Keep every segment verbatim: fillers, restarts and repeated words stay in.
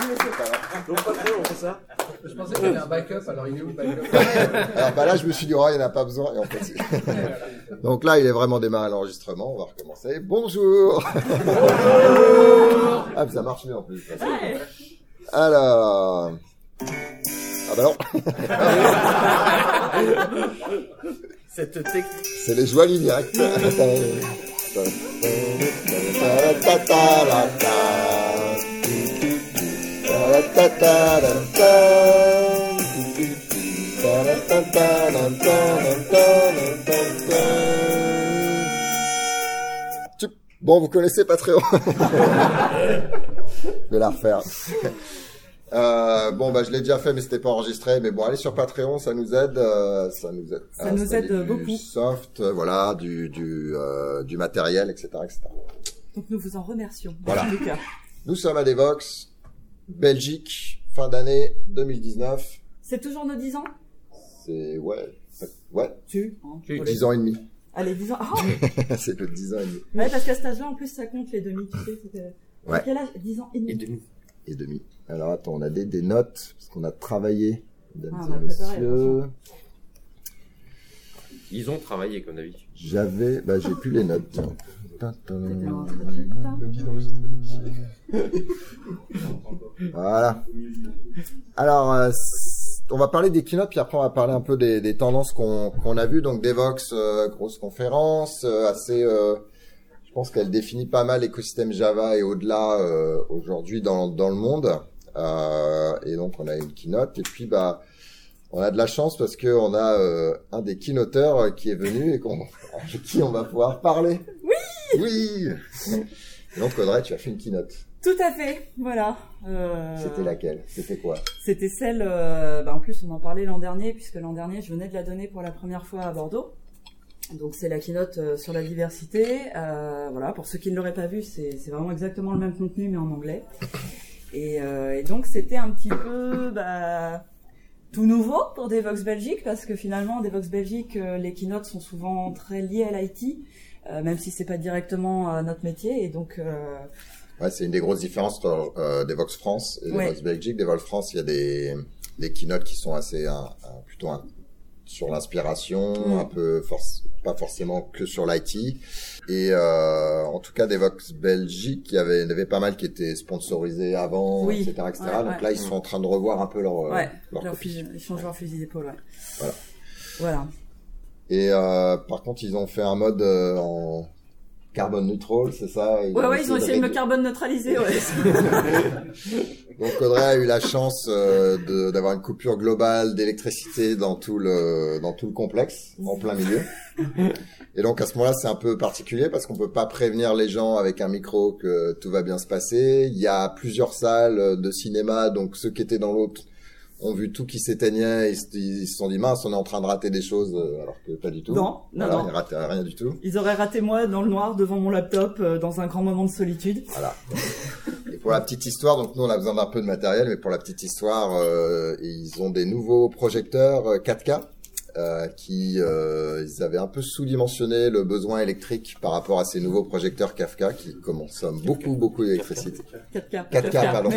Donc pas très long, c'est ça? Je pensais qu'il y avait un backup, alors il est où le backup? Alors bah là, je me suis dit, oh, il n'y en a pas besoin. Et en fait, donc là, il est vraiment démarré l'enregistrement. On va recommencer. Bonjour. Ah, ça marche mieux en plus. Alors. Ah bah non. Cette technique. C'est les joies du direct. Bon, vous connaissez Patreon. Je vais la refaire. Euh, bon, bah, je l'ai déjà fait, mais c'était pas enregistré. Mais bon, allez sur Patreon, ça nous aide, euh, ça nous aide. Ça nous aide du beaucoup. Soft, euh, voilà, du du euh, du matériel, et cetera, et cetera. Donc nous vous en remercions. Voilà. En tout cas. Nous sommes à Devox, Belgique, fin d'année deux mille dix-neuf. C'est toujours nos dix ans? C'est ouais, ouais, Tu. Hein, Tu. dix ans et demi. Allez, dix ans. Ah, C'est le dix ans et demi. ouais, parce qu'à cet âge-là, en plus, ça compte les demi, tu sais. C'était... Ouais. À quel âge? dix ans et demi. Et demi. Et demi. Alors attends, on a des, des notes, parce qu'on a travaillé, mesdames Ah, on a et préparé, messieurs. Ils ont travaillé, comme d'habitude. J'avais, bah j'ai plus les notes. tiens. Voilà. Alors, euh, on va parler des keynotes, puis après on va parler un peu des, des tendances qu'on qu'on a vues. Donc Devox, euh, grosse conférence, euh, assez... Euh, je pense qu'elle définit pas mal l'écosystème Java et au-delà euh, aujourd'hui dans, dans le monde. Euh, et donc on a une keynote. Et puis bah on a de la chance parce que on a euh, un des keynoteurs qui est venu et qu'on, avec qui on va pouvoir parler. Oui. Oui. Et donc Audrey, tu as fait une keynote. Tout à fait, voilà. Euh... C'était laquelle? C'était quoi? C'était celle, euh, bah en plus on en parlait l'an dernier, puisque l'an dernier je venais de la donner pour la première fois à Bordeaux. Donc c'est la keynote euh, sur la diversité. Euh, voilà, pour ceux qui ne l'auraient pas vu, c'est, c'est vraiment exactement le même contenu mais en anglais. Et, euh, et donc c'était un petit peu bah, tout nouveau pour Devox Belgique, parce que finalement Devox Belgique, euh, les keynotes sont souvent très liées à l'I T, euh, même si c'est pas directement euh, notre métier. Et donc euh, ouais, c'est une des grosses différences entre euh, Devox France et Devox ouais. Belgique. Devox France, il y a des des keynotes qui sont assez un, un, plutôt un, sur l'inspiration, mmh. un peu force, pas forcément que sur l'I T. Et euh, en tout cas, Devox Belgique, il y avait, il y avait pas mal qui étaient sponsorisés avant, oui. et cetera, et cetera. Ouais, Donc ouais. là, ils sont en train de revoir un peu leur, ouais, leur, leur copie. fusil, ils changent leur fusil d'épaule, ouais. Voilà. Voilà. Et euh, par contre, ils ont fait un mode euh, en carbone neutral, c'est ça? Ils ouais, ouais, ils ont essayé de, de me carbone neutraliser, ouais. Donc Audrey a eu la chance euh, de, d'avoir une coupure globale d'électricité dans tout le dans tout le complexe, en plein milieu. Et donc à ce moment-là, c'est un peu particulier parce qu'on peut pas prévenir les gens avec un micro que tout va bien se passer. Il y a plusieurs salles de cinéma, donc ceux qui étaient dans l'autre ont vu tout qui s'éteignait, ils, ils se sont dit mince, on est en train de rater des choses, alors que pas du tout. Non, non, voilà, non. Ils rataient rien du tout. Ils auraient raté moi dans le noir devant mon laptop euh, dans un grand moment de solitude. Voilà. Et pour la petite histoire, donc nous on a besoin d'un peu de matériel, mais pour la petite histoire, euh, ils ont des nouveaux projecteurs quatre K. Euh, qui euh, ils avaient un peu sous-dimensionné le besoin électrique par rapport à ces nouveaux projecteurs Kafka qui consomment beaucoup beaucoup d'électricité. quatre K. quatre K, pardon.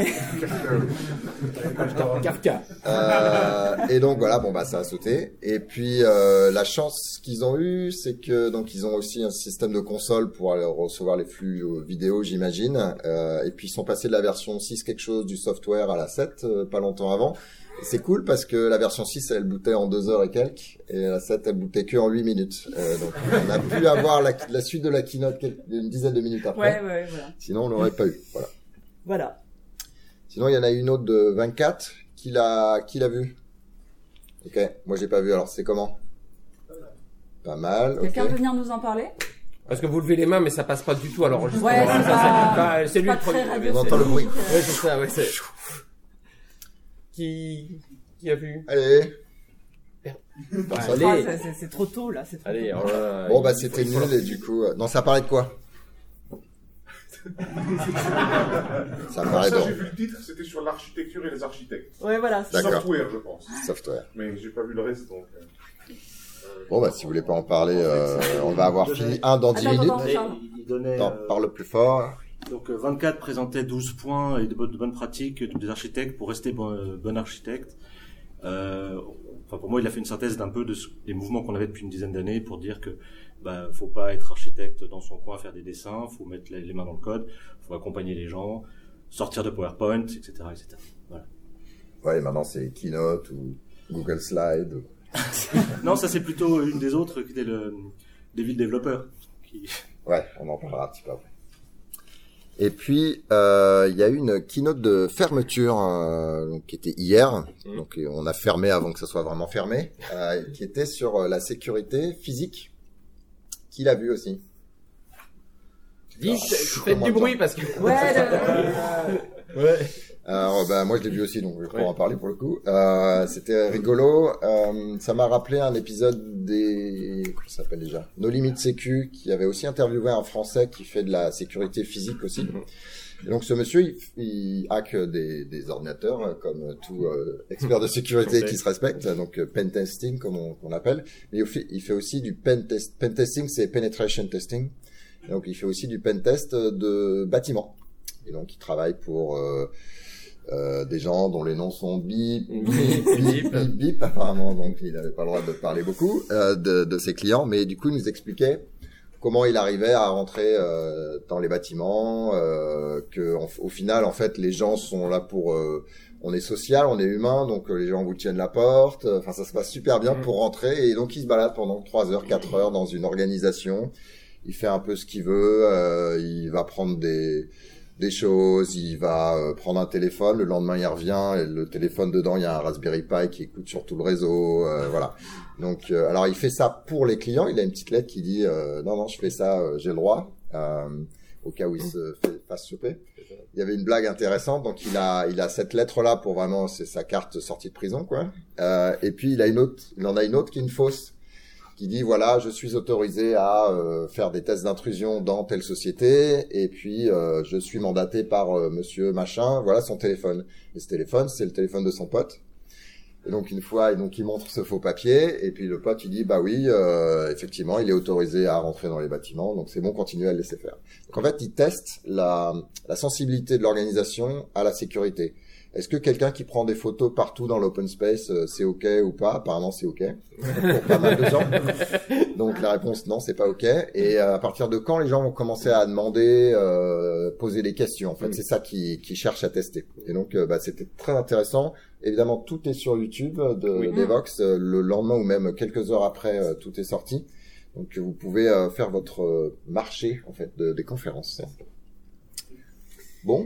Kafka. Euh, et donc voilà, bon bah ça a sauté. Et puis euh, la chance qu'ils ont eue, c'est que donc ils ont aussi un système de console pour aller recevoir les flux vidéo, j'imagine. Euh, et puis ils sont passés de la version six quelque chose du software à la sept, euh, pas longtemps avant. C'est cool parce que la version six, elle bootait en deux heures et quelques, et la sept, elle bootait que en huit minutes. Euh, donc, on a pu avoir la, la suite de la keynote quelques, une dizaine de minutes après. Ouais, ouais, voilà. Sinon, on l'aurait pas eu. Voilà. Voilà. Sinon, il y en a une autre de vingt-quatre qui l'a, qui l'a vu. Ok. Moi, j'ai pas vu. Alors, c'est comment? Pas mal. Quelqu'un okay. peut venir nous en parler? Parce que vous levez les mains, mais ça passe pas du tout. Alors, juste ouais, c'est, ça, pas... Bah, c'est lui pas le premier. Radio, on entend le bruit. Ouais, c'est ça, ouais, c'est... Qui, qui a vu? Allez. Bah, allez. Ah, c'est, c'est, c'est trop tôt, là. C'est trop allez, tôt. Alors là, bon, bah, c'était nul, et du coup, euh... non, ça parlait de quoi? Ça paraît ça, drôle. j'ai vu le titre, c'était sur l'architecture et les architectes. Ouais, voilà. C'est software, je pense. Software. Mais j'ai pas vu le reste, donc. Euh... Bon, bah, si vous voulez pas en parler, euh, on va avoir fini un dans dix minutes. Attends, parle plus fort. Donc euh, vingt-quatre présentait douze points et de, bo- de bonnes pratiques des architectes pour rester bon, euh, bon architecte. Euh, enfin pour moi, il a fait une synthèse d'un peu de ce, des mouvements qu'on avait depuis une dizaine d'années pour dire que bah faut pas être architecte dans son coin à faire des dessins, faut mettre les, les mains dans le code, faut accompagner les gens, sortir de PowerPoint, et cetera, et cetera. Voilà. Ouais, et maintenant c'est Keynote ou Google Slide. Non, ça c'est plutôt une des autres qui était le David Developer. Qui... Ouais, on en parlera un petit peu après. Et puis, euh, il y a eu une keynote de fermeture euh, donc, qui était hier. Mmh. Donc, on a fermé avant que ça soit vraiment fermé, euh, qui était sur euh, la sécurité physique. Qui l'a vu aussi? Vite, faites du bruit parce que... Ouais, le... ouais. Alors, bah, moi, je l'ai vu aussi, donc je vais ouais. en parler pour le coup. Euh, c'était rigolo. Euh, ça m'a rappelé un épisode des... Comment ça s'appelle déjà? No Limit Sécu, qui avait aussi interviewé un Français qui fait de la sécurité physique aussi. Et donc, ce monsieur, il, il hack des, des ordinateurs, comme tout euh, expert de sécurité qui se respecte. Donc, euh, pen testing, comme on, on appelle. Mais il fait, il fait aussi du pen test. Pen testing, c'est penetration testing. Et donc, il fait aussi du pen test de bâtiments. Et donc, il travaille pour... Euh, Euh, des gens dont les noms sont bip, bip, bip, bip, bip, apparemment, donc il n'avait pas le droit de parler beaucoup euh, de, de ses clients, mais du coup il nous expliquait comment il arrivait à rentrer euh, dans les bâtiments, euh, que en, au final en fait les gens sont là pour, euh, on est social, on est humain, donc euh, les gens vous tiennent la porte, enfin ça se passe super bien pour rentrer, et donc il se balade pendant trois heures, quatre heures dans une organisation, il fait un peu ce qu'il veut, euh, il va prendre des des choses, il va euh, prendre un téléphone, le lendemain il revient, et le téléphone dedans il y a un Raspberry Pi qui écoute sur tout le réseau, euh, voilà. Donc euh, alors il fait ça pour les clients, il a une petite lettre qui dit euh, non non je fais ça, euh, j'ai le droit, euh, au cas où il se fait, fasse choper. Il y avait une blague intéressante, donc il a il a cette lettre là pour vraiment, c'est sa carte sortie de prison quoi. Euh, et puis il a une autre, il en a une autre qui est une fausse, qui dit voilà je suis autorisé à euh, faire des tests d'intrusion dans telle société, et puis euh, je suis mandaté par euh, monsieur machin, voilà son téléphone, et ce téléphone c'est le téléphone de son pote. Et donc une fois, et donc il montre ce faux papier, et puis le pote il dit bah oui euh, effectivement il est autorisé à rentrer dans les bâtiments, donc c'est bon, continuez à le laisser faire. Donc en fait il teste la, la sensibilité de l'organisation à la sécurité. Est-ce que quelqu'un qui prend des photos partout dans l'open space, euh, c'est OK ou pas? Apparemment, c'est OK. Pour pas mal de gens. Donc, la réponse, non, c'est pas OK. Et euh, à partir de quand les gens vont commencer à demander, euh, poser des questions? En fait, mmh. c'est ça qui, qui cherche à tester. Et donc, euh, bah, c'était très intéressant. Évidemment, tout est sur YouTube de oui. Devoxx. Euh, le lendemain ou même quelques heures après, euh, tout est sorti. Donc, vous pouvez euh, faire votre euh, marché, en fait, de, des conférences. Bon.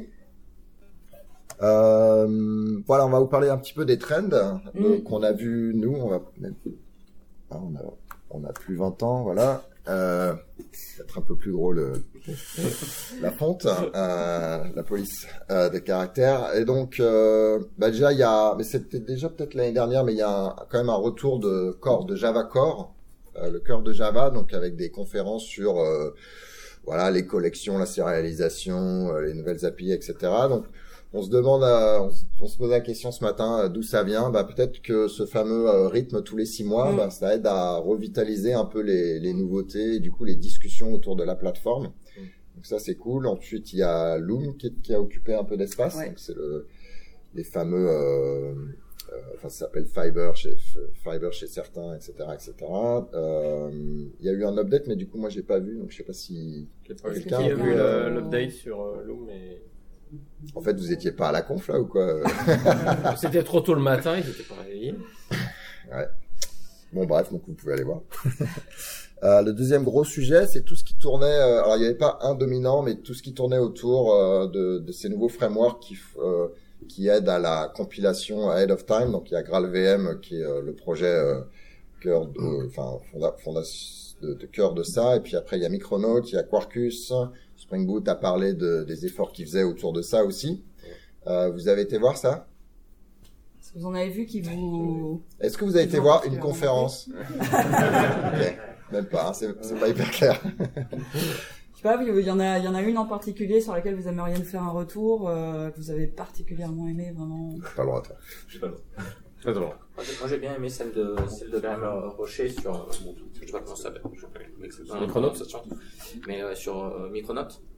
Euh, voilà, on va vous parler un petit peu des trends mmh. qu'on a vu nous. On va, ah, on a, on a plus vingt ans, voilà. Euh, être un peu plus gros le, la fonte, euh, la police euh, des caractères. Et donc, euh, bah déjà il y a, mais c'était déjà peut-être l'année dernière, mais il y a un, quand même un retour de Core, de Java Core, euh, le cœur de Java, donc avec des conférences sur, euh, voilà, les collections, la sérialisation, euh, les nouvelles A P I, et cetera. Donc on se demande, à, on, se, on se pose la question ce matin, d'où ça vient. Bah peut-être que ce fameux euh, rythme tous les six mois, mmh. bah, ça aide à revitaliser un peu les, les nouveautés et du coup les discussions autour de la plateforme. Mmh. Donc ça c'est cool. Ensuite il y a Loom qui, qui a occupé un peu d'espace. Ouais. Donc c'est le les fameux, euh, euh, enfin ça s'appelle Fiber chez Fiber chez certains, et cetera, et cetera. Euh, il y a eu un update, mais du coup moi j'ai pas vu, donc je sais pas si quelqu'un qui a vu euh... l'update sur euh, Loom et en fait, vous étiez pas à la conf là ou quoi? C'était trop tôt le matin, ils étaient pas réveillés. Ouais. Bon bref, donc vous pouvez aller voir. euh, le deuxième gros sujet, c'est tout ce qui tournait. Euh, alors il n'y avait pas un dominant, mais tout ce qui tournait autour euh, de, de ces nouveaux frameworks qui euh, qui aident à la compilation ahead of time. Donc il y a GraalVM qui est euh, le projet euh, cœur de, enfin fonda, fondation de, de cœur de ça. Et puis après il y a Micronaut, il y a Quarkus. Spring Boot a parlé de, des efforts qu'ils faisaient autour de ça aussi. Euh, vous avez été voir ça? Est-ce que vous en avez vu qui vous... Est-ce que vous avez été voir une conférence? Okay. Même pas, hein, c'est, c'est pas hyper clair. Je sais pas, il y en a, il y en a une en particulier sur laquelle vous aimeriez nous faire un retour, euh, que vous avez particulièrement aimé, vraiment. Pas le droit, toi. J'ai pas le droit. Pas le droit. Moi j'ai bien aimé celle de celle de Graham Rocher sur, bon, je sais pas comment ça s'appelle, Micronaut, ça sort, mais euh, sur euh, Micronaut,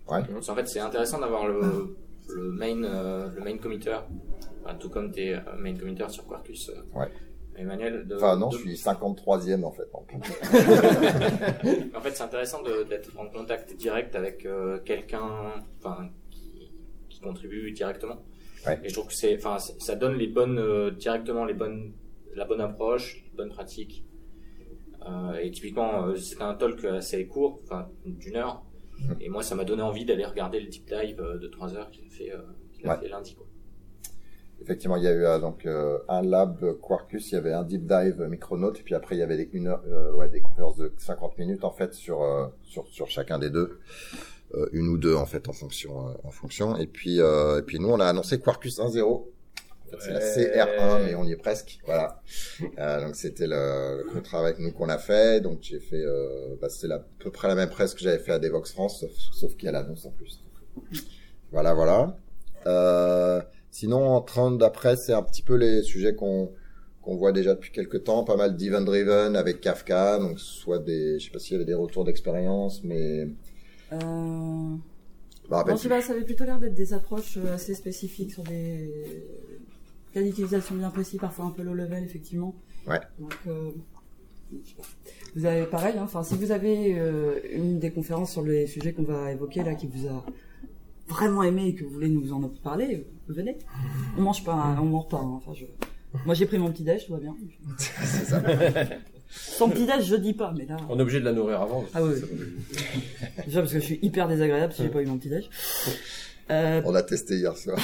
Ouais. Donc, en fait, c'est intéressant d'avoir le, le main, euh, le main committer, enfin, tout comme tes euh, main committers sur Quarkus. Euh, ouais. Emmanuel. De, enfin non, de... je suis cinquante-troisième en fait. En fait, c'est intéressant de, d'être en contact direct avec euh, quelqu'un, enfin, qui, qui contribue directement. Ouais. Et je trouve que c'est, enfin, ça donne les bonnes, euh, directement les bonnes, la bonne approche, les bonnes pratiques. Euh, et typiquement, euh, c'était un talk assez court, enfin, d'une heure. Mmh. Et moi, ça m'a donné envie d'aller regarder le deep dive euh, de trois heures qu'il a fait, euh, qu'il a ouais. fait lundi, quoi. Effectivement, il y a eu euh, donc euh, un lab Quarkus, il y avait un deep dive Micronaut, et puis après il y avait des, une heure, euh, ouais, des conférences de cinquante minutes en fait sur euh, sur sur chacun des deux, euh, une ou deux en fait en fonction euh, en fonction. Et puis euh, et puis nous on a annoncé Quarkus un point zéro. En fait, c'est la C R un, mais on y est presque. Voilà. Euh, donc c'était le, le contrat avec nous qu'on a fait. Donc j'ai fait, euh, bah, c'était à peu près la même presse que j'avais fait à Devox France, sauf, sauf qu'il y a l'annonce en plus. Voilà, voilà. Euh, Sinon, en trend d'après, c'est un petit peu les sujets qu'on qu'on voit déjà depuis quelques temps, pas mal d'event-driven avec Kafka, donc soit des, je sais pas s'il y avait des retours d'expérience, mais... Euh... Bah, non, je sais pas, ça avait plutôt l'air d'être des approches assez spécifiques sur des cas d'utilisation bien précis, parfois un peu low level, effectivement. Ouais. Donc, euh... vous avez pareil, hein, enfin, si vous avez euh, une des conférences sur les sujets qu'on va évoquer là, qui vous a vraiment aimé et que vous voulez nous en parler, venez. On mange pas, hein, on mange pas. Hein. Enfin, je... Moi, j'ai pris mon petit déj, tout va bien. C'est ça. Son petit déj, je dis pas, mais là. On est obligé de la nourrir avant. Ah oui. Déjà parce que je suis hyper désagréable si j'ai pas eu mon petit déj. Euh... On l'a testé hier soir.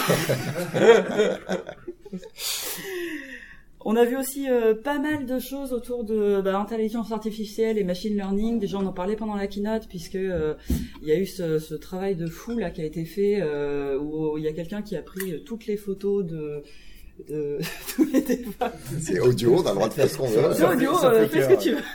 On a vu aussi euh, pas mal de choses autour de bah, intelligence artificielle et machine learning. Déjà, on en parlait pendant la keynote puisque euh, il y a eu ce, ce travail de fou là qui a été fait euh, où il y a quelqu'un qui a pris toutes les photos de de tous les débats. C'est audio, on a le droit de faire ce qu'on veut. C'est audio, euh, fais ce que tu veux.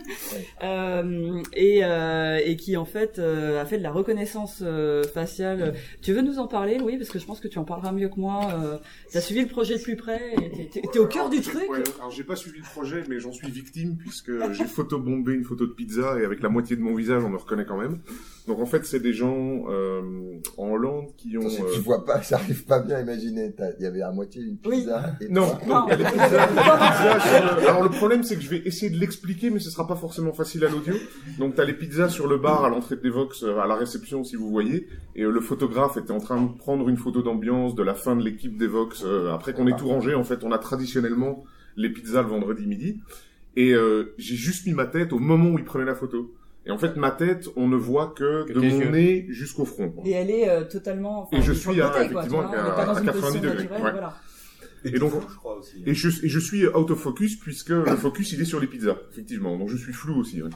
euh, et, euh, et qui en fait euh, a fait de la reconnaissance euh, faciale. Tu veux nous en parler, Louis, parce que je pense que tu en parleras mieux que moi. Euh, t'as suivi le projet de plus près, et t'es, t'es, t'es au cœur du truc. Ouais, alors j'ai pas suivi le projet, mais j'en suis victime puisque j'ai photobombé une photo de pizza et avec la moitié de mon visage, on me reconnaît quand même. Donc en fait, c'est des gens euh, en Hollande qui ont. Attends, euh... Tu vois pas, j'arrive pas bien à imaginer. Il y avait à moitié une pizza. Oui. Et non, non, il y a des pizzas. pizzas sur le... Alors le problème, c'est que je vais essayer de l'expliquer, mais ce sera pas forcément facile à l'audio. Donc t'as les pizzas sur le bar à l'entrée de Devox, à la réception si vous voyez, et euh, le photographe était en train de prendre une photo d'ambiance de la fin de l'équipe Devox. Euh, après qu'on ait tout rangé, en fait, on a traditionnellement les pizzas le vendredi midi, et euh, j'ai juste mis ma tête au moment où il prenait la photo. Et en fait, ma tête, on ne voit que, que de mon yeux. Nez jusqu'au front. Et elle est euh, totalement... Et je suis à, côté, effectivement quoi, à, à quatre-vingt-dix degrés. Ouais. Voilà. Et, et donc, flou, je crois aussi. Et je, et je suis out of focus puisque le focus, il est sur les pizzas, effectivement. Donc, je suis flou aussi. Ouais.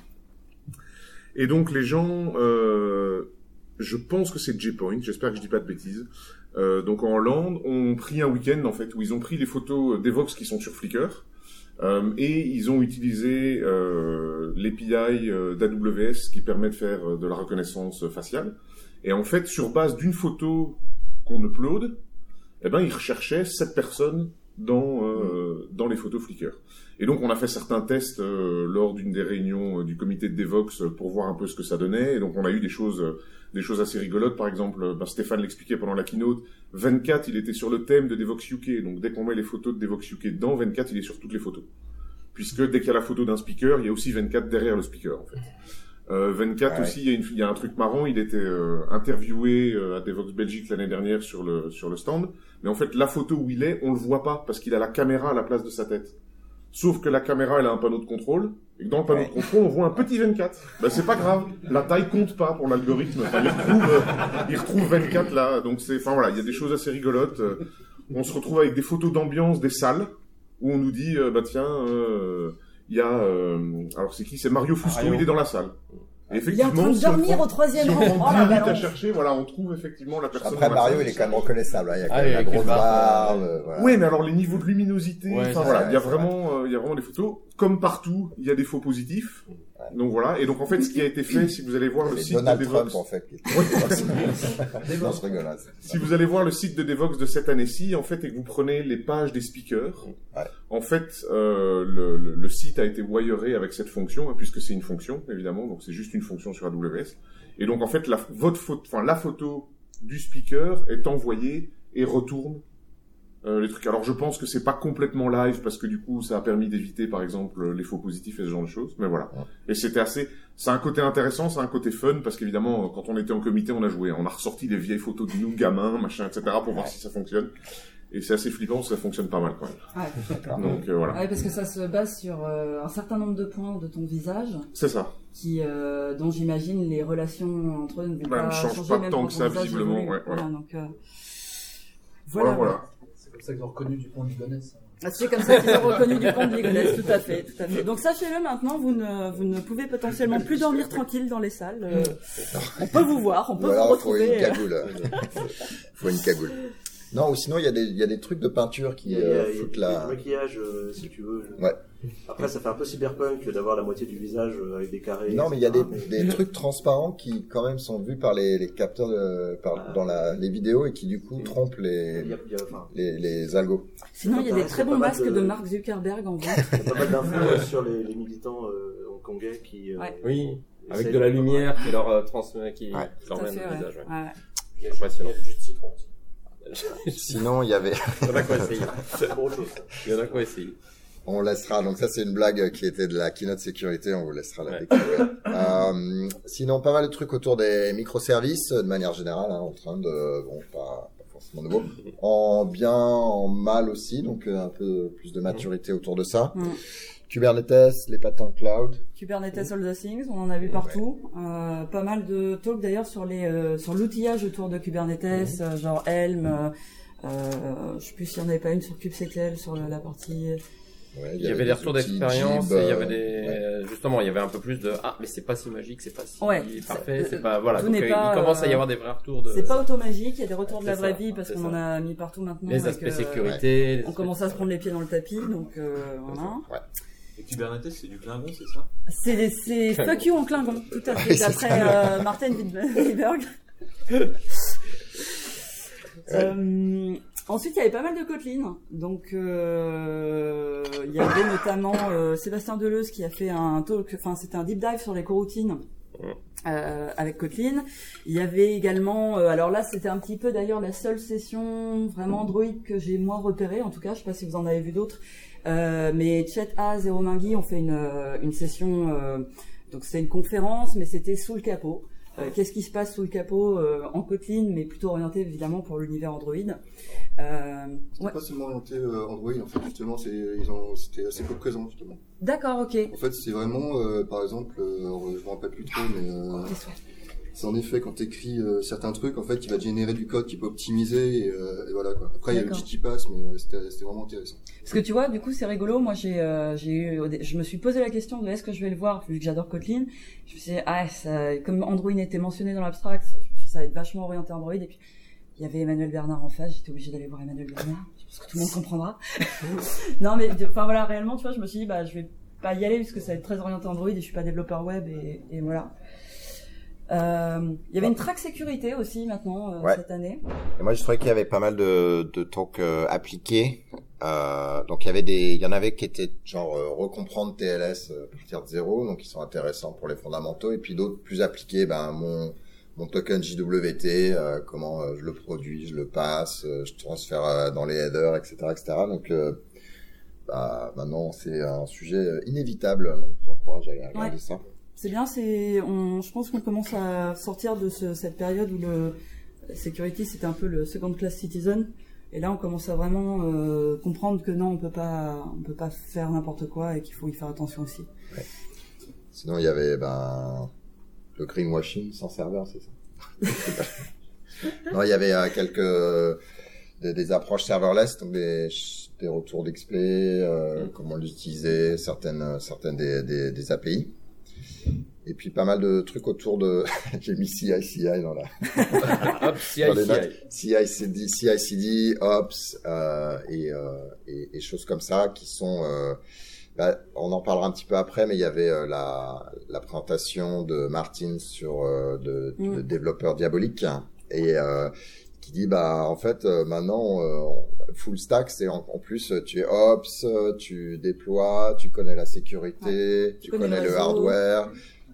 Et donc, les gens, euh, je pense que c'est J-Point, j'espère que je dis pas de bêtises. Euh, donc, en Hollande, ont pris un week-end, en fait, où ils ont pris les photos Devox qui sont sur Flickr. Euh, et ils ont utilisé euh, l'A P I euh, d'A W S qui permet de faire euh, de la reconnaissance faciale. Et en fait, sur base d'une photo qu'on upload, eh ben, ils recherchaient sept personnes dans euh, dans les photos Flickr. Et donc, on a fait certains tests euh, lors d'une des réunions euh, du comité de Devox pour voir un peu ce que ça donnait. Et donc, on a eu des choses euh, des choses assez rigolotes. Par exemple, ben, Stéphane l'expliquait pendant la keynote. vingt-quatre, il était sur le thème de Devox U K. Donc, dès qu'on met les photos de Devox U K dedans, vingt-quatre, il est sur toutes les photos. Puisque dès qu'il y a la photo d'un speaker, il y a aussi vingt-quatre derrière le speaker, en fait. Euh, vingt-quatre ouais. aussi, il y a, une, il y a un truc marrant. Il était euh, interviewé euh, à Devox Belgique l'année dernière sur le sur le stand. Mais en fait, la photo où il est, on le voit pas parce qu'il a la caméra à la place de sa tête. Sauf que la caméra, elle a un panneau de contrôle, et que dans le panneau ouais. de contrôle, on voit un petit vingt-quatre. Ben, c'est pas grave. La taille compte pas pour l'algorithme. Enfin, il retrouve, euh, il retrouve vingt-quatre là. Donc c'est, enfin voilà, il y a des choses assez rigolotes. On se retrouve avec des photos d'ambiance des salles, où on nous dit, euh, bah tiens, euh, il y a, euh, alors c'est qui? C'est Mario Fusco, Mario. Il est dans la salle. Et effectivement, il est en train de dormir prend, au troisième si rang. Si on prend oh, dix minutes à chercher, voilà, on trouve effectivement la personne. Après, dans Mario, la il est quand même reconnaissable, hein. Il y a quand ah, même la grosse barbe. Euh, voilà. Oui, mais alors les niveaux de luminosité, ouais, enfin voilà, vrai, il y a vraiment, euh, il y a vraiment des photos. Comme partout, il y a des faux positifs. Ouais. Donc voilà. Et donc en fait, ce qui a été fait, si vous allez voir le site Donald de Devox, Trump, en fait. Oui. Non, je rigole, hein, si vous allez voir le site de Devox de cette année-ci, en fait, et que vous prenez les pages des speakers, ouais. en fait, euh, le, le, le site a été wiré avec cette fonction, hein, puisque c'est une fonction, évidemment, donc c'est juste une fonction sur A W S. Et donc en fait, la, votre photo, enfin la photo du speaker est envoyée et retourne euh, les trucs. Alors je pense que c'est pas complètement live parce que du coup ça a permis d'éviter par exemple les faux positifs et ce genre de choses. Mais voilà. Ouais. Et c'était assez. C'est un côté intéressant, c'est un côté fun parce qu'évidemment quand on était en comité, on a joué, on a ressorti des vieilles photos de nous gamins, machin, et cetera pour voir si ça fonctionne. Et c'est assez flippant, parce que ça fonctionne pas mal quand même. Ouais, d'accord. Donc euh, voilà. Ouais, parce que ça se base sur euh, un certain nombre de points de ton visage. C'est ça. Qui, euh, dont j'imagine les relations entre eux ne vont bah, pas ne change changer, pas même tant quand que ça ton visage visiblement. évolue. Ouais, voilà, voilà. donc euh, voilà. voilà. voilà. C'est comme ça qu'ils ont reconnu Dupont de Ligonnès. Ah, c'est comme ça qu'ils ont reconnu Dupont de Ligonnès, tout à fait, tout à fait. Donc sachez-le maintenant, vous ne, vous ne pouvez potentiellement plus dormir tranquille dans les salles. Euh, on peut vous voir, on peut ou vous alors, retrouver. Faut une cagoule. faut une cagoule. Non, ou sinon il y a des il y a des trucs de peinture qui il y a, euh, il y a, foutent il y a la. du maquillage euh, si tu veux. Ouais. Après ça fait un peu cyberpunk d'avoir la moitié du visage euh, avec des carrés. Non, mais il y a des, mais... des trucs transparents qui quand même sont vus par les, les capteurs de, par, ah. dans la, les vidéos et qui du coup trompent les il y a, il y a, enfin... les, les algos. Sinon il y a des très bons masques de... de Mark Zuckerberg en vente. Il y a pas mal d'infos sur les, les militants euh, hongkongais qui. Euh, ouais. Oui. Avec de la lumière qui leur euh, transmet, qui ouais. leur mène le ouais. visage. Ouais. Ouais. C'est impressionnant. Il y a du citron aussi. Sinon, il y avait. Il y en a quoi essayer. C'est autre chose. Il y en a quoi essayer. On laissera. Donc ça, c'est une blague qui était de la keynote sécurité. On vous laissera la ouais. découvrir. euh, sinon, pas mal de trucs autour des microservices de manière générale, hein, en train de, bon, pas, pas forcément nouveau, en bien, en mal aussi. Donc un peu plus de maturité autour de ça. Mm. Kubernetes, les patents cloud. Kubernetes All the Things, on en a vu partout. Ouais. Euh, pas mal de talks d'ailleurs sur les euh, sur l'outillage autour de Kubernetes, mmh. euh, genre Helm. Euh, euh, je sais plus s'il n'y en avait pas une sur kubectl sur la, la partie. Ouais, il y, il y avait, avait des retours d'expérience. Il y avait des ouais. justement, il y avait un peu plus de ah mais c'est pas si magique, c'est pas si ouais, parfait, c'est, c'est pas voilà. Tout donc n'est euh, pas, il commence à y avoir des vrais retours de. C'est pas automagique, il y a des retours de la vraie ça, vie parce qu'on ça. en a mis partout maintenant. Les aspects euh, sécurité. Ouais. On commence à se prendre les pieds dans le tapis, donc euh, voilà. Ouais. Et Kubernetes, c'est du Klingon, c'est ça? C'est, c'est fuck you en Klingon, tout à fait, d'après euh, Martin Wittberg. euh, ensuite, il y avait pas mal de Kotlin. Donc, euh, il y avait notamment euh, Sébastien Deleuze qui a fait un talk, enfin, c'était un deep dive sur les coroutines. Euh, avec Kotlin. Il y avait également, euh, alors là c'était un petit peu d'ailleurs la seule session vraiment Android que j'ai moi repérée, en tout cas, je sais pas si vous en avez vu d'autres, euh, mais Chet Haas et Romain Guy ont fait une, une session, euh, donc c'était une conférence, mais c'était sous le capot. Euh, qu'est-ce qui se passe sous le capot euh, en Kotlin, mais plutôt orienté évidemment pour l'univers Android. Euh, c'est ouais. pas seulement orienté euh, Android, en fait, justement, c'est, ils ont, c'était assez peu présent, justement. D'accord, ok. En fait, c'est vraiment, euh, par exemple, euh, je me rappelle plus trop, mais euh, c'est en effet quand tu écris euh, certains trucs, en fait, il va générer du code qui peut optimiser, et, euh, et voilà quoi. Après, il y a le G T Pass, mais euh, c'était, c'était vraiment intéressant. Parce que tu vois, du coup, c'est rigolo. Moi, j'ai, euh, j'ai eu, je me suis posé la question de est-ce que je vais le voir, vu que j'adore Kotlin. Je me suis dit, ah, ça, comme Android était mentionné dans l'abstract, je me suis dit, ça va être vachement orienté Android, et puis il y avait Emmanuel Bernard en face, j'étais obligée d'aller voir Emmanuel Bernard, parce que tout le monde comprendra. Non, mais, enfin voilà, réellement, tu vois, je me suis dit, bah, je vais pas y aller, parce que ça va être très orienté Android, et je suis pas développeur web, et, et voilà. Euh, il y avait une track sécurité aussi, maintenant, euh, ouais. cette année. Et moi, je trouvais qu'il y avait pas mal de, de talks euh, appliqués. Euh, donc, il y avait des, il y en avait qui étaient genre euh, recomprendre T L S à partir de zéro, donc ils sont intéressants pour les fondamentaux, et puis d'autres plus appliqués, ben, mon, mon token J W T, euh, comment euh, je le produis, je le passe, euh, je transfère euh, dans les headers, et cetera, et cetera. Donc, euh, bah, maintenant, c'est un sujet inévitable. Donc, je vous encourage à aller regarder ouais. ça. C'est bien, c'est, on, je pense qu'on commence à sortir de ce, cette période où le security c'était un peu le second class citizen, et là on commence à vraiment euh, comprendre que non, on peut pas, on peut pas faire n'importe quoi et qu'il faut y faire attention aussi. Ouais. Sinon, il y avait ben le greenwashing sans serveur, c'est ça. Non, il y avait euh, quelques euh, des, des approches serverless, donc des, des retours d'X P, euh, mmh. comment l'utiliser, certaines certaines des, des, des A P I. Et puis pas mal de trucs autour de j'ai mis C I C I dans la Hop, C I C I C I C D C I C D Ops euh, et, euh, et et choses comme ça qui sont euh, bah, on en parlera un petit peu après, mais il y avait euh, la la présentation de Martin sur euh, de, mm. de développeur diabolique et euh, qui dit bah en fait euh, maintenant euh, full stack c'est en, en plus tu es ops, tu déploies, tu connais la sécurité, ouais. tu, tu connais, connais le hardware,